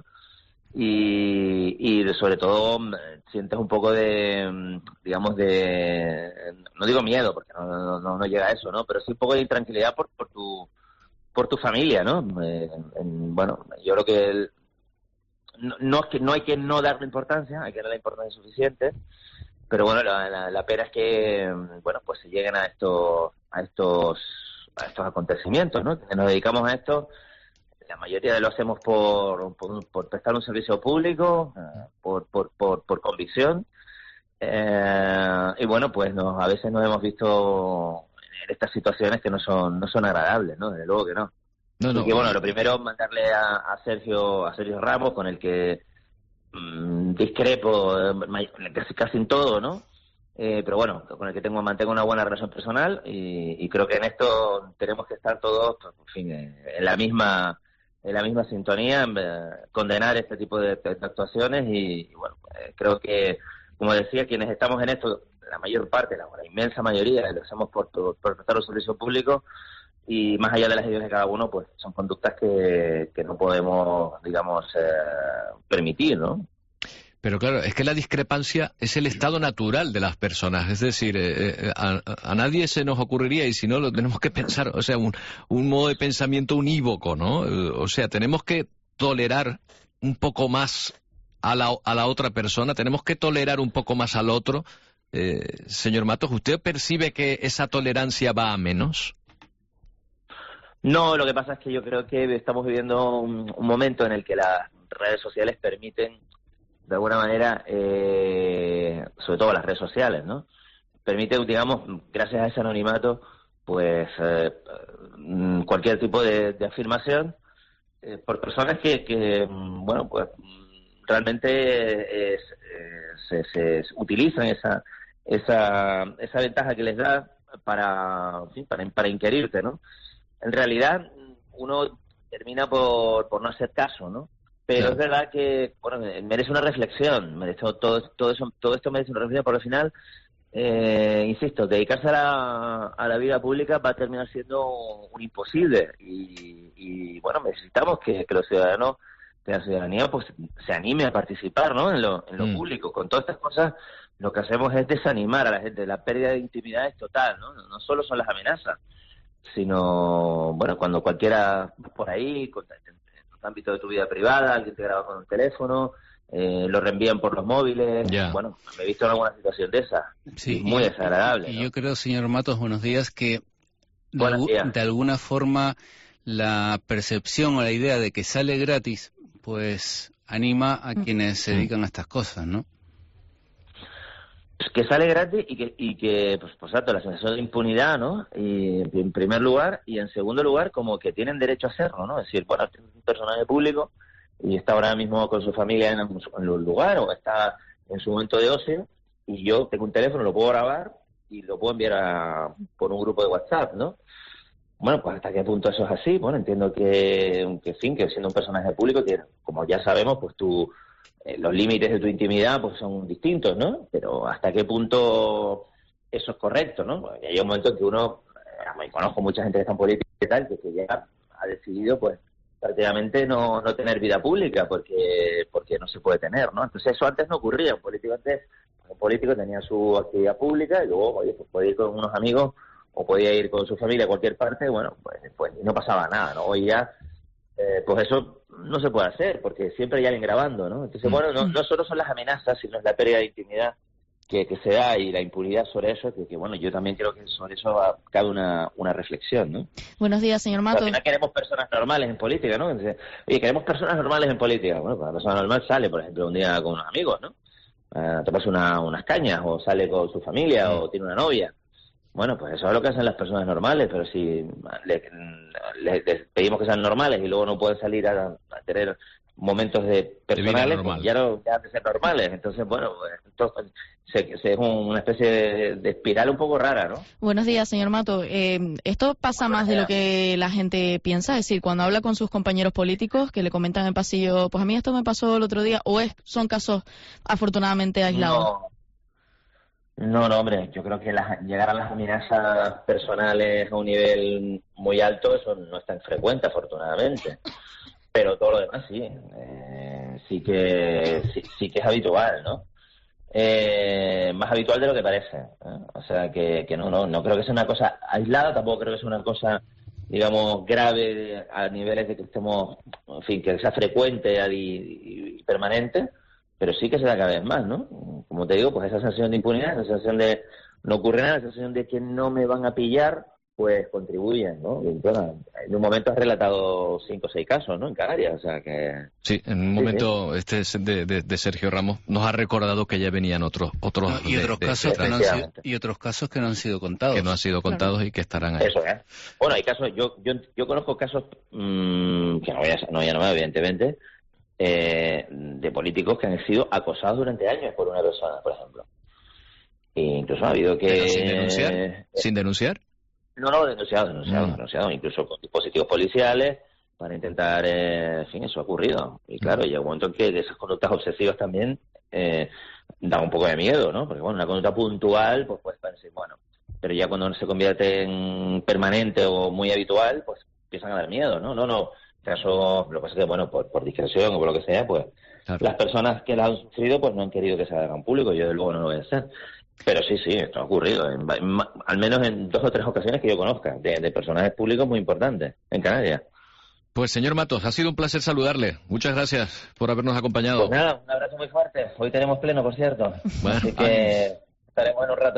y sobre todo sientes un poco de, digamos, no digo miedo, porque no llega a eso, ¿no? Pero sí un poco de intranquilidad por tu familia, ¿no? Bueno, yo creo que no hay que no darle importancia, hay que darle la importancia suficiente. Pero bueno, la pena es que, bueno, pues se lleguen a estos acontecimientos, ¿no? Que nos dedicamos a esto, la mayoría lo hacemos por prestar un servicio público, por convicción, y bueno, pues a veces nos hemos visto en estas situaciones que no son agradables, ¿no? Desde luego que no. Así que bueno, lo primero, mandarle a Sergio Ramos, con el que discrepo casi en todo, ¿no? Pero bueno, con el que mantengo una buena relación personal y creo que en esto tenemos que estar todos, en fin, en la misma sintonía, condenar este tipo de actuaciones y bueno, creo que, como decía, quienes estamos en esto, la mayor parte, la inmensa mayoría, lo hacemos por prestar un servicio público y más allá de las ideas de cada uno, pues son conductas que no podemos, digamos, permitir, ¿no? Pero claro, es que la discrepancia es el estado natural de las personas, es decir, a nadie se nos ocurriría, y si no lo tenemos que pensar, o sea, un modo de pensamiento unívoco, ¿no? O sea, tenemos que tolerar un poco más a la otra persona, tenemos que tolerar un poco más al otro. Señor Matos, ¿usted percibe que esa tolerancia va a menos? No, lo que pasa es que yo creo que estamos viviendo un momento en el que las redes sociales permiten, de alguna manera, sobre todo las redes sociales, ¿no? Permite, digamos, gracias a ese anonimato, pues cualquier tipo de afirmación por personas que bueno, pues realmente se utilizan esa ventaja que les da para inquirirte, ¿no? En realidad uno termina por no hacer caso, ¿no? Pero es verdad que, bueno, merece una reflexión, todo esto merece una reflexión, por al final, insisto, dedicarse a la vida pública va a terminar siendo un imposible y bueno, necesitamos que los ciudadanos, que la ciudadanía pues se anime a participar, ¿no? en lo público. Con todas estas cosas lo que hacemos es desanimar a la gente. La pérdida de intimidad es total, ¿no? No solo son las amenazas, sino, bueno, cuando cualquiera por ahí, en el ámbito de tu vida privada, alguien te graba con un teléfono, lo reenvían por los móviles. Bueno, me he visto en alguna situación de esa. Sí, muy desagradable, y ¿no? yo creo, señor Matos, buenos días, que de alguna forma la percepción o la idea de que sale gratis, pues anima a quienes se dedican a estas cosas, ¿no? Que sale gratis y que pues exacto, la sensación de impunidad, ¿no? Y en primer lugar, y en segundo lugar, como que tienen derecho a hacerlo, ¿no? Es decir, bueno, este es un personaje público y está ahora mismo con su familia en un lugar o está en su momento de ocio y yo tengo un teléfono, lo puedo grabar y lo puedo enviar por un grupo de WhatsApp, ¿no? Bueno, pues hasta qué punto eso es así. Bueno, entiendo que siendo un personaje público, como ya sabemos, pues los límites de tu intimidad pues son distintos, ¿no? Pero hasta qué punto eso es correcto, ¿no? Porque hay un momento en que uno, conozco mucha gente que está en política y tal, que ya ha decidido pues prácticamente no tener vida pública porque no se puede tener, ¿no? Entonces eso antes no ocurría. Un político tenía su actividad pública y luego, oye, pues podía ir con unos amigos o podía ir con su familia a cualquier parte, bueno, pues no pasaba nada, ¿no? Hoy ya, pues eso no se puede hacer, porque siempre hay alguien grabando, ¿no? Entonces, bueno, no solo son las amenazas, sino es la pérdida de intimidad que se da y la impunidad sobre eso, que bueno, yo también creo que sobre eso cabe una reflexión, ¿no? Buenos días, señor Matos. Al final queremos personas normales en política, ¿no? Entonces, oye, queremos personas normales en política. Bueno, pues la persona normal sale, por ejemplo, un día con unos amigos, ¿no? Te pasa unas cañas, o sale con su familia, o tiene una novia. Bueno, pues eso es lo que hacen las personas normales, pero si les pedimos que sean normales y luego no pueden salir a tener momentos personales, pues ya no dejan de ser normales. Entonces, bueno, pues, es una especie de espiral un poco rara, ¿no? Buenos días, señor Mato. Esto pasa más de lo que la gente piensa, es decir, cuando habla con sus compañeros políticos que le comentan en el pasillo, pues a mí esto me pasó el otro día, o son casos afortunadamente aislados. No, hombre, yo creo que llegar a las amenazas personales a un nivel muy alto, eso no es tan frecuente, afortunadamente. Pero todo lo demás sí, sí que es habitual, ¿no? Más habitual de lo que parece, ¿eh? O sea, que no creo que sea una cosa aislada, tampoco creo que sea una cosa, digamos, grave a niveles de que estemos, en fin, que sea frecuente y permanente. Pero sí que se da cada vez más, ¿no? Como te digo, pues esa sensación de impunidad, esa sensación de no ocurre nada, esa sensación de que no me van a pillar, pues contribuyen, ¿no? Y, bueno, en un momento has relatado 5 o 6 casos, ¿no? En Canarias, o sea que... Sí, en un momento este de Sergio Ramos nos ha recordado que ya venían otros y otros casos que no han sido contados. Que no han sido contados y que estarán ahí. Eso es. Bueno, hay casos, yo conozco casos que no voy a nombrar, evidentemente, de políticos que han sido acosados durante años por una persona, por ejemplo. E incluso ha habido que... ¿Pero sin denunciar? ¿Sin denunciar? No, denunciado, incluso con dispositivos policiales para intentar, en fin, eso ha ocurrido. Y claro, llega un momento en que esas conductas obsesivas también dan un poco de miedo, ¿no? Porque, bueno, una conducta puntual, pues puedes pensar, bueno, pero ya cuando se convierte en permanente o muy habitual, pues empiezan a dar miedo, ¿no? Caso, lo que pasa es que, bueno, por discreción o por lo que sea, pues claro, las personas que las han sufrido pues no han querido que se hagan público. Yo, desde luego, no lo voy a hacer. Pero sí, esto ha ocurrido, al menos en 2 o 3 ocasiones que yo conozca, de personajes públicos muy importantes en Canarias. Pues, señor Matos, ha sido un placer saludarle. Muchas gracias por habernos acompañado. Pues nada, un abrazo muy fuerte. Hoy tenemos pleno, por cierto. Bueno, así que estaremos en un rato allí.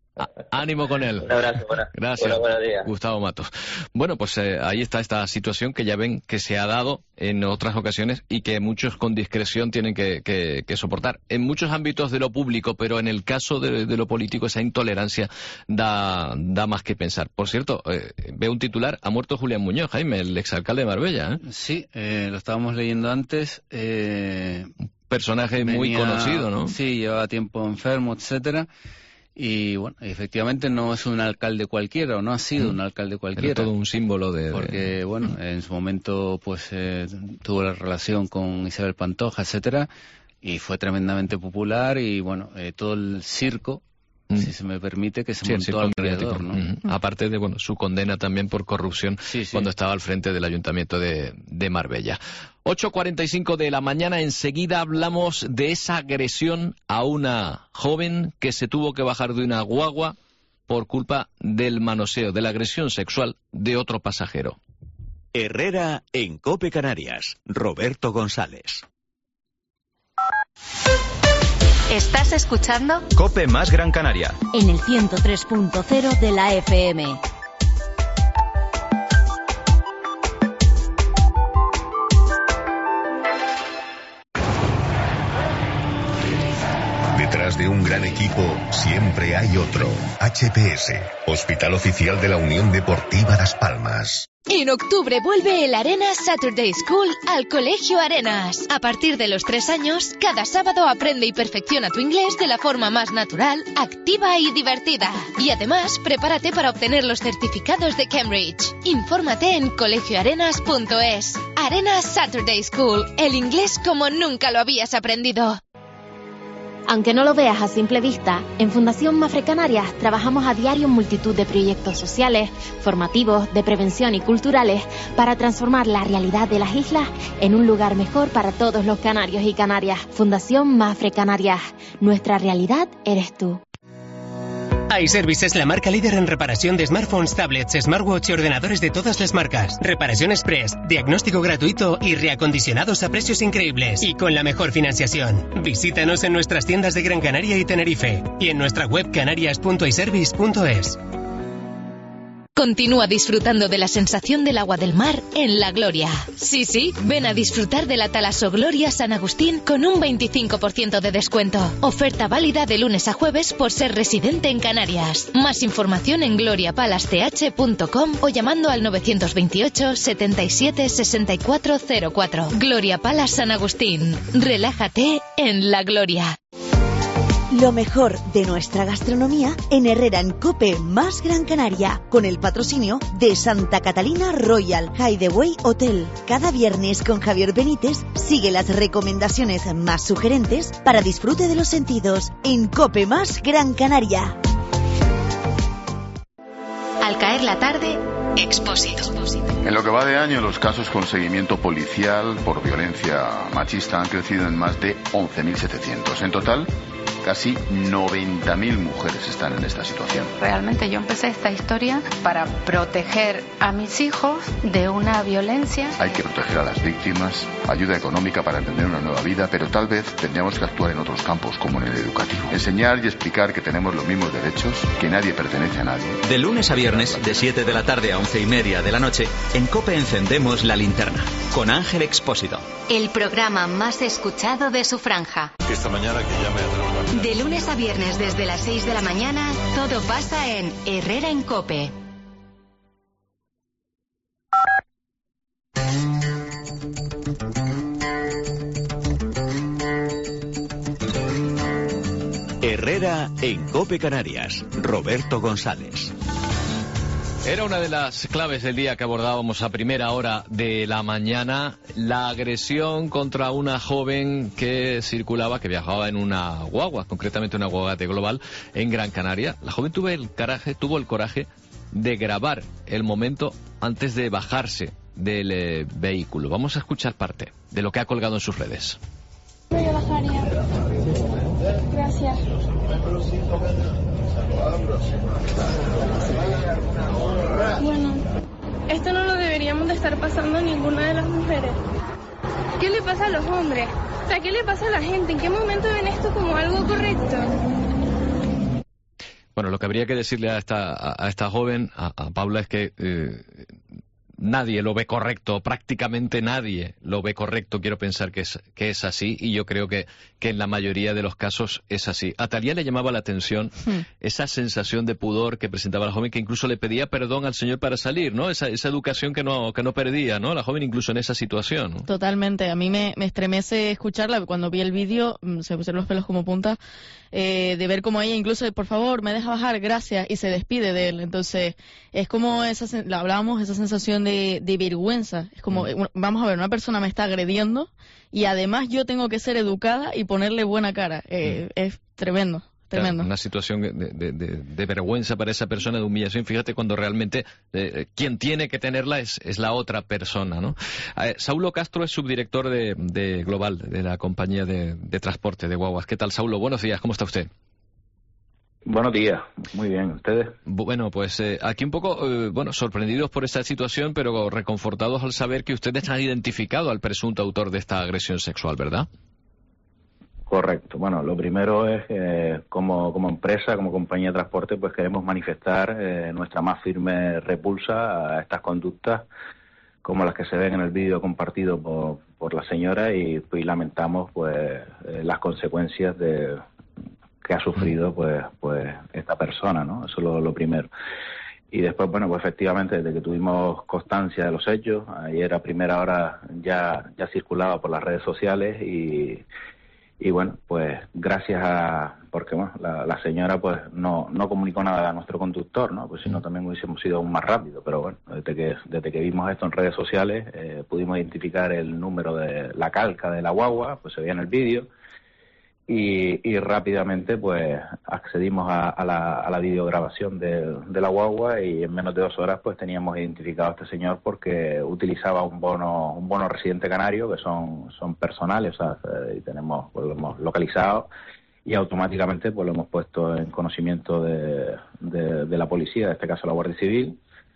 Ánimo con él. Un abrazo, gracias. Buenos días. Gustavo Matos. Bueno, pues ahí está esta situación que ya ven que se ha dado en otras ocasiones y que muchos con discreción tienen que soportar. En muchos ámbitos de lo público, pero en el caso de lo político, esa intolerancia da más que pensar. Por cierto, veo un titular, ha muerto Julián Muñoz, Jaime, el exalcalde de Marbella. Sí, lo estábamos leyendo antes. Personaje muy conocido, ¿no? Sí, llevaba tiempo enfermo, etcétera. Y bueno, efectivamente no es un alcalde cualquiera, o no ha sido un alcalde cualquiera. Era todo un símbolo Porque, bueno, en su momento pues tuvo la relación con Isabel Pantoja, etcétera, y fue tremendamente popular y, bueno, todo el circo, si se me permite, que se montó alrededor, ¿no? Aparte de, bueno, su condena también por corrupción cuando estaba al frente del Ayuntamiento de Marbella. 8:45 de la mañana, enseguida hablamos de esa agresión a una joven que se tuvo que bajar de una guagua por culpa del manoseo, de la agresión sexual de otro pasajero. Herrera en COPE Canarias. Roberto González. ¿Estás escuchando? COPE más Gran Canaria. En el 103.0 de la FM. Detrás de un gran equipo siempre hay otro. HPS, Hospital Oficial de la Unión Deportiva Las Palmas. En octubre vuelve el Arenas Saturday School al Colegio Arenas. A partir de los 3 años, cada sábado aprende y perfecciona tu inglés de la forma más natural, activa y divertida. Y además, prepárate para obtener los certificados de Cambridge. Infórmate en colegioarenas.es. Arenas Saturday School, el inglés como nunca lo habías aprendido. Aunque no lo veas a simple vista, en Fundación Mafre Canarias trabajamos a diario en multitud de proyectos sociales, formativos, de prevención y culturales para transformar la realidad de las islas en un lugar mejor para todos los canarios y canarias. Fundación Mafre Canarias. Nuestra realidad eres tú. iService es la marca líder en reparación de smartphones, tablets, smartwatch y ordenadores de todas las marcas. Reparación express, diagnóstico gratuito y reacondicionados a precios increíbles y con la mejor financiación. Visítanos en nuestras tiendas de Gran Canaria y Tenerife y en nuestra web canarias.iservice.es. Continúa disfrutando de la sensación del agua del mar en La Gloria. Sí, sí, ven a disfrutar de la Talasogloria San Agustín con un 25% de descuento. Oferta válida de lunes a jueves por ser residente en Canarias. Más información en gloriapalace.com o llamando al 928 77 6404. Gloria Palace San Agustín. Relájate en La Gloria. Lo mejor de nuestra gastronomía en Herrera en COPE más Gran Canaria, con el patrocinio de Santa Catalina Royal Hideaway Hotel. Cada viernes con Javier Benítez sigue las recomendaciones más sugerentes para disfrute de los sentidos en COPE más Gran Canaria. Al caer la tarde, Expósito. En lo que va de año, los casos con seguimiento policial por violencia machista han crecido en más de 11.700. En total, casi 90.000 mujeres están en esta situación. Realmente yo empecé esta historia para proteger a mis hijos de una violencia. Hay que proteger a las víctimas, ayuda económica para emprender una nueva vida, pero tal vez tendríamos que actuar en otros campos, como en el educativo. Enseñar y explicar que tenemos los mismos derechos, que nadie pertenece a nadie. De lunes a viernes, de 7 de la tarde a 11:30 de la noche, en COPE encendemos la linterna, con Ángel Expósito. El programa más escuchado de su franja. Esta mañana que llame a trabajar. De lunes a viernes desde las 6 de la mañana, todo pasa en Herrera en COPE. Herrera en COPE Canarias. Roberto González. Era una de las claves del día que abordábamos a primera hora de la mañana, la agresión contra una joven que circulaba, que viajaba en una guagua, concretamente una guagua de Global, en Gran Canaria. La joven tuvo el coraje de grabar el momento antes de bajarse del vehículo. Vamos a escuchar parte de lo que ha colgado en sus redes. Voy a bajar ya. Gracias. Bueno, esto no lo deberíamos de estar pasando a ninguna de las mujeres. ¿Qué le pasa a los hombres? O sea, ¿qué le pasa a la gente? ¿En qué momento ven esto como algo correcto? Bueno, lo que habría que decirle a esta joven, a Paula, es que nadie lo ve correcto, prácticamente nadie lo ve correcto. Quiero pensar que es así, y yo creo que en la mayoría de los casos es así. A Talía le llamaba la atención esa sensación de pudor que presentaba la joven, que incluso le pedía perdón al señor para salir, ¿no? Esa educación que no perdía, ¿no? La joven incluso en esa situación, ¿no? Totalmente. A mí me estremece escucharla. Cuando vi el vídeo se pusieron los pelos como punta, de ver como ella incluso, por favor, me deja bajar, gracias, y se despide de él. Entonces, es como hablábamos, esa sensación de vergüenza. Es como, vamos a ver, una persona me está agrediendo y además yo tengo que ser educada y ponerle buena cara. Es tremendo. Tremendo. Claro, una situación de vergüenza para esa persona, de humillación. Fíjate, cuando realmente quien tiene que tenerla es la otra persona, ¿no? Saulo Castro es subdirector de Global, de la compañía de transporte de guaguas. ¿Qué tal, Saulo? Buenos días, ¿cómo está usted? Buenos días, muy bien, ¿ustedes? Bueno, pues aquí un poco, sorprendidos por esta situación, pero reconfortados al saber que ustedes han identificado al presunto autor de esta agresión sexual, ¿verdad? Correcto. Bueno, lo primero es que como empresa, como compañía de transporte, pues queremos manifestar nuestra más firme repulsa a estas conductas, como las que se ven en el vídeo compartido por la señora, y lamentamos pues las consecuencias que ha sufrido pues esta persona, ¿no? Eso es lo primero. Y después, bueno, pues efectivamente, desde que tuvimos constancia de los hechos, ayer a primera hora ya circulaba por las redes sociales, y bueno, pues gracias porque bueno, la señora pues no comunicó nada a nuestro conductor, ¿no? Pues si no también hubiésemos sido aún más rápido, pero bueno, desde que vimos esto en redes sociales, pudimos identificar el número de la calca de la guagua, pues se veía en el vídeo, y rápidamente pues accedimos a la videograbación de la guagua, y en menos de 2 horas pues teníamos identificado a este señor porque utilizaba un bono residente canario, que son personales, o sea, y pues lo hemos localizado, y automáticamente pues lo hemos puesto en conocimiento de la policía, en este caso la Guardia Civil,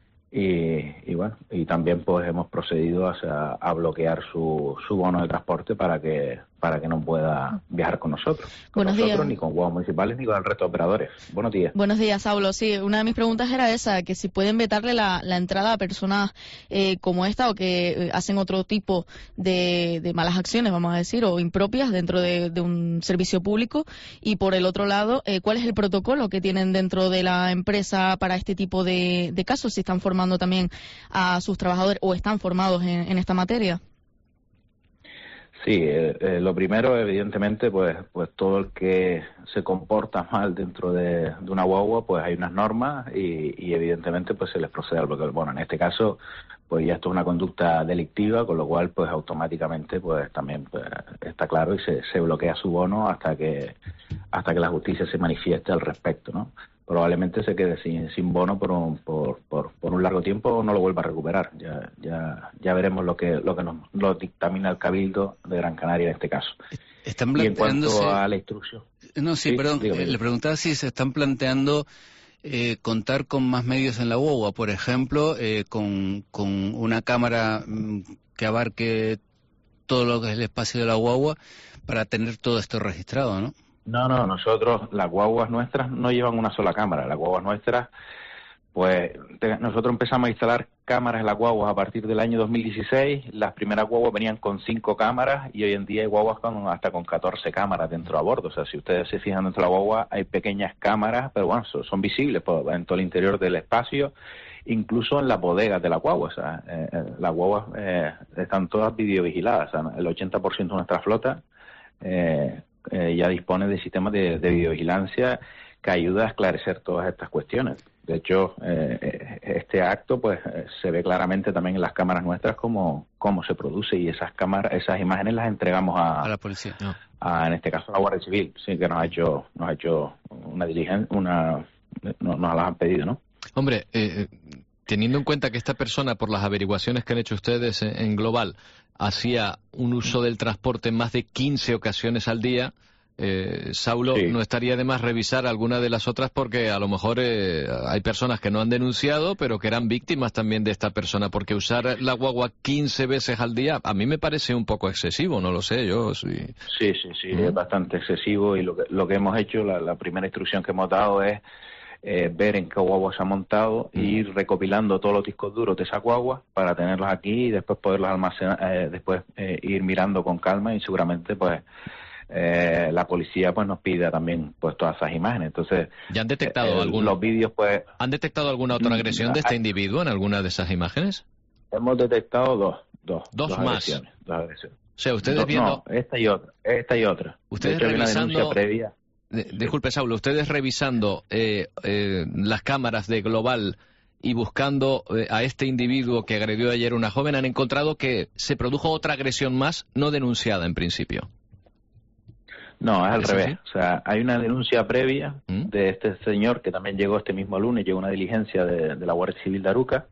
y bueno, y también pues hemos procedido a bloquear su bono de transporte para que no pueda viajar con nosotros. Buenos días. Ni con guaguas municipales ni con el resto de operadores. Buenos días. Buenos días, Saulo. Sí, una de mis preguntas era esa, que si pueden vetarle la entrada a personas como esta, o que hacen otro tipo de malas acciones, vamos a decir, o impropias dentro de un servicio público. Y por el otro lado, ¿cuál es el protocolo que tienen dentro de la empresa para este tipo de casos? Si están formando también a sus trabajadores o están formados en esta materia. Sí, lo primero, evidentemente, pues todo el que se comporta mal dentro de una guagua, pues hay unas normas y evidentemente pues se les procede al bloqueo. Bueno, en este caso, pues ya esto es una conducta delictiva, con lo cual pues automáticamente pues también pues, está claro, y se bloquea su bono hasta que la justicia se manifieste al respecto, ¿no? Probablemente se quede sin bono por un largo tiempo, o no lo vuelva a recuperar. Ya veremos lo que nos dictamina el Cabildo de Gran Canaria en este caso. Y en cuanto a la instrucción... Perdón, le preguntaba si se están planteando contar con más medios en la guagua, por ejemplo, con una cámara que abarque todo lo que es el espacio de la guagua, para tener todo esto registrado, ¿no? No, nosotros, las guaguas nuestras no llevan una sola cámara. Las guaguas nuestras, pues nosotros empezamos a instalar cámaras en las guaguas a partir del año 2016. Las primeras guaguas venían con 5 cámaras, y hoy en día hay guaguas hasta con 14 cámaras dentro a bordo. O sea, si ustedes se fijan dentro de la guagua, hay pequeñas cámaras, pero bueno, son visibles en todo el interior del espacio, incluso en las bodegas de la guagua. O sea, las guaguas están todas videovigiladas. O sea, el 80% de nuestra flota ya dispone de sistemas de videovigilancia que ayuda a esclarecer todas estas cuestiones. De hecho, este acto pues se ve claramente también en las cámaras nuestras cómo se produce, y esas imágenes las entregamos a la policía, en este caso a la Guardia Civil, sí, que nos ha hecho una diligencia, nos las han pedido, ¿no? Hombre, teniendo en cuenta que esta persona, por las averiguaciones que han hecho ustedes en Global, hacía un uso del transporte en más de 15 ocasiones al día, Saulo, sí, no estaría de más revisar alguna de las otras, porque a lo mejor hay personas que no han denunciado, pero que eran víctimas también de esta persona, porque usar la guagua 15 veces al día a mí me parece un poco excesivo, no lo sé, yo sí. Sí, es bastante excesivo, y lo que hemos hecho, la primera instrucción que hemos dado es ver en qué guagua se ha montado e ir recopilando todos los discos duros de esa guagua para tenerlos aquí y después poderlos almacenar, ir mirando con calma y seguramente pues la policía pues nos pida también pues todas esas imágenes. Entonces, ¿ya han detectado los vídeos pues han detectado alguna otra agresión de este individuo en alguna de esas imágenes? Hemos detectado dos más. Dos agresiones. O sea, ustedes viendo... No, esta y otra. Ustedes de hecho, revisando... hay una denuncia previa. Disculpe, Saulo, ustedes revisando las cámaras de Global y buscando a este individuo que agredió ayer a una joven, han encontrado que se produjo otra agresión más no denunciada en principio. No, es al revés. O sea, hay una denuncia previa de este señor que también llegó este mismo lunes, llegó una diligencia de la Guardia Civil de Aruca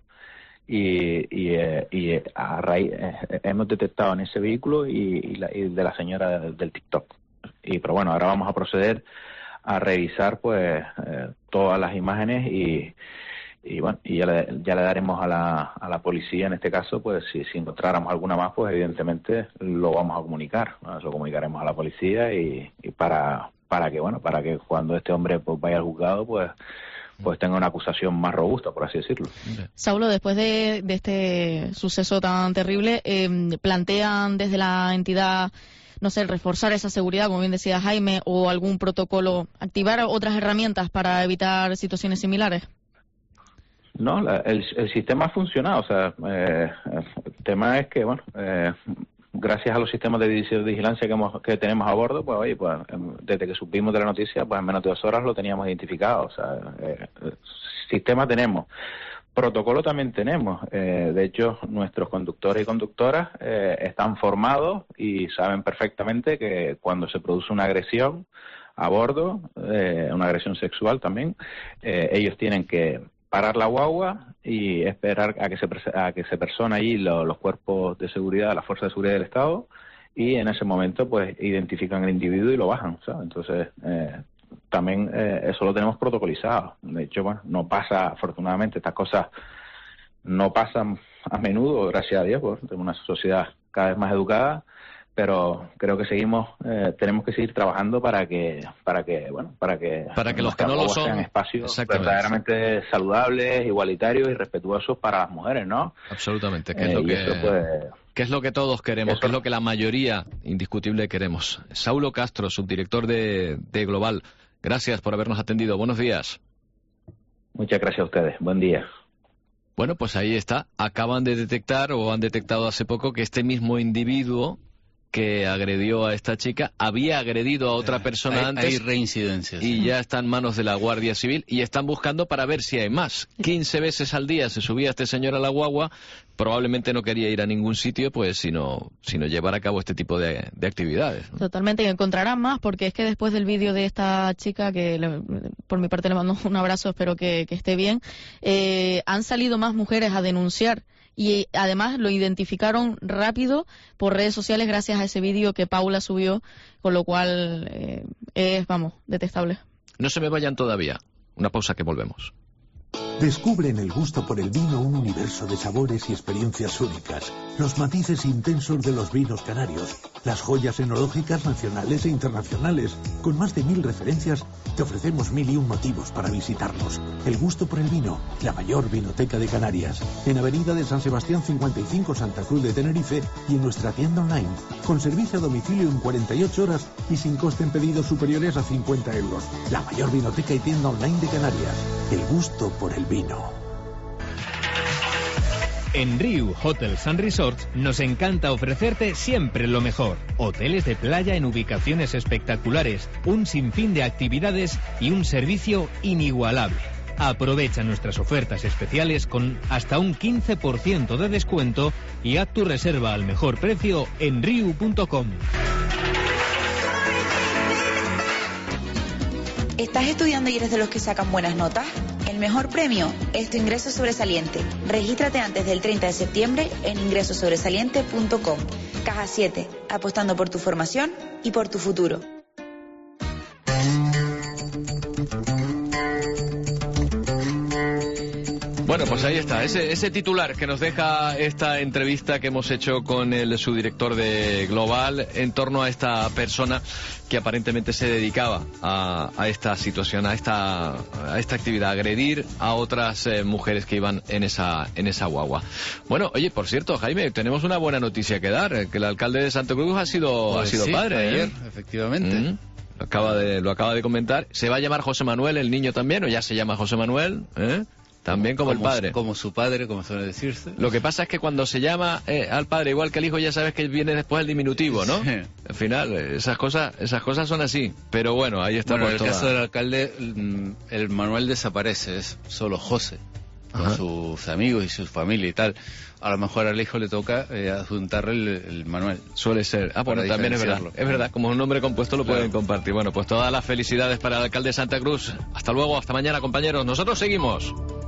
y a raíz hemos detectado en ese vehículo y de la señora del TikTok. Pero bueno, ahora vamos a proceder a revisar pues todas las imágenes y bueno, y ya le daremos a la policía, en este caso, pues si encontráramos alguna más, pues evidentemente lo vamos a comunicar, ¿no? Lo comunicaremos a la policía y para que cuando este hombre pues vaya al juzgado, pues tenga una acusación más robusta, por así decirlo. Saulo, después de este suceso tan terrible, ¿plantean desde la entidad, no sé, reforzar esa seguridad, como bien decía Jaime, o algún protocolo, activar otras herramientas para evitar situaciones similares? No, el sistema ha funcionado. O sea, el tema es que, bueno, gracias a los sistemas de vigilancia que tenemos a bordo, pues oye, pues desde que supimos de la noticia, pues en menos de 2 horas lo teníamos identificado. O sea, sistema tenemos. Protocolo también tenemos. De hecho, nuestros conductores y conductoras están formados y saben perfectamente que cuando se produce una agresión a bordo, una agresión sexual también, ellos tienen que parar la guagua y esperar a que se persone allí los cuerpos de seguridad, las fuerzas de seguridad del Estado, y en ese momento pues identifican el individuo y lo bajan, ¿sabes? Entonces también eso lo tenemos protocolizado. De hecho, bueno, no pasa, afortunadamente estas cosas no pasan a menudo, gracias a Dios, pues tenemos una sociedad cada vez más educada, pero creo que tenemos que seguir trabajando para que los que no lo son sean espacios verdaderamente saludables, igualitarios y respetuosos para las mujeres, ¿no? Absolutamente, que es lo que todos queremos, que es lo que la mayoría indiscutible queremos. Saulo Castro, subdirector de Global, gracias por habernos atendido. Buenos días. Muchas gracias a ustedes. Buen día. Bueno, pues ahí está. Acaban de detectar o han detectado hace poco que este mismo individuo que agredió a esta chica había agredido a otra persona antes. Hay reincidencias. Y ya está en manos de la Guardia Civil y están buscando para ver si hay más. 15 veces al día se subía este señor a la guagua. Probablemente no quería ir a ningún sitio, pues sino llevar a cabo este tipo de actividades, ¿no? Totalmente, y encontrarán más, porque es que después del vídeo de esta chica, por mi parte le mando un abrazo, espero que esté bien, han salido más mujeres a denunciar. Y además lo identificaron rápido por redes sociales gracias a ese vídeo que Paula subió, con lo cual es, detestable. No se me vayan todavía. Una pausa que volvemos. Descubre en el gusto por el vino un universo de sabores y experiencias únicas, los matices intensos de los vinos canarios, las joyas enológicas nacionales e internacionales. Con más de 1000 referencias, te ofrecemos 1001 motivos para visitarnos. El gusto por el vino, la mayor vinoteca de Canarias. En Avenida de San Sebastián 55, Santa Cruz de Tenerife, y en nuestra tienda online, con servicio a domicilio en 48 horas y sin coste en pedidos superiores a 50 euros. La mayor vinoteca y tienda online de Canarias. El gusto por el vino. En Riu Hotels and Resorts nos encanta ofrecerte siempre lo mejor. Hoteles de playa en ubicaciones espectaculares, un sinfín de actividades y un servicio inigualable. Aprovecha nuestras ofertas especiales con hasta un 15% de descuento y haz tu reserva al mejor precio en riu.com. ¿Estás estudiando y eres de los que sacan buenas notas? El mejor premio es tu ingreso sobresaliente. Regístrate antes del 30 de septiembre en ingresosobresaliente.com. Caja 7, apostando por tu formación y por tu futuro. Bueno, pues ahí está, ese titular que nos deja esta entrevista que hemos hecho con el subdirector de Global en torno a esta persona que aparentemente se dedicaba a esta situación, a esta actividad, a agredir a otras mujeres que iban en esa guagua. Bueno, oye, por cierto, Jaime, tenemos una buena noticia que dar, que el alcalde de Santa Cruz ha sido padre. Ayer, efectivamente. Lo acaba de comentar. ¿Se va a llamar José Manuel el niño también o ya se llama José Manuel? También como el padre. Como su padre, como suele decirse. Lo que pasa es que cuando se llama al padre igual que al hijo, ya sabes que viene después el diminutivo, ¿no? Sí. Al final, esas cosas son así. Pero bueno, ahí está. Bueno, en el caso del alcalde, el Manuel desaparece, es solo José, con sus amigos y su familia y tal. A lo mejor al hijo le toca adjuntarle el Manuel. Suele ser. Bueno, también es verdad. Es verdad, como es un nombre compuesto lo pueden compartir. Bueno, pues todas las felicidades para el alcalde de Santa Cruz. Hasta luego, hasta mañana, compañeros. Nosotros seguimos.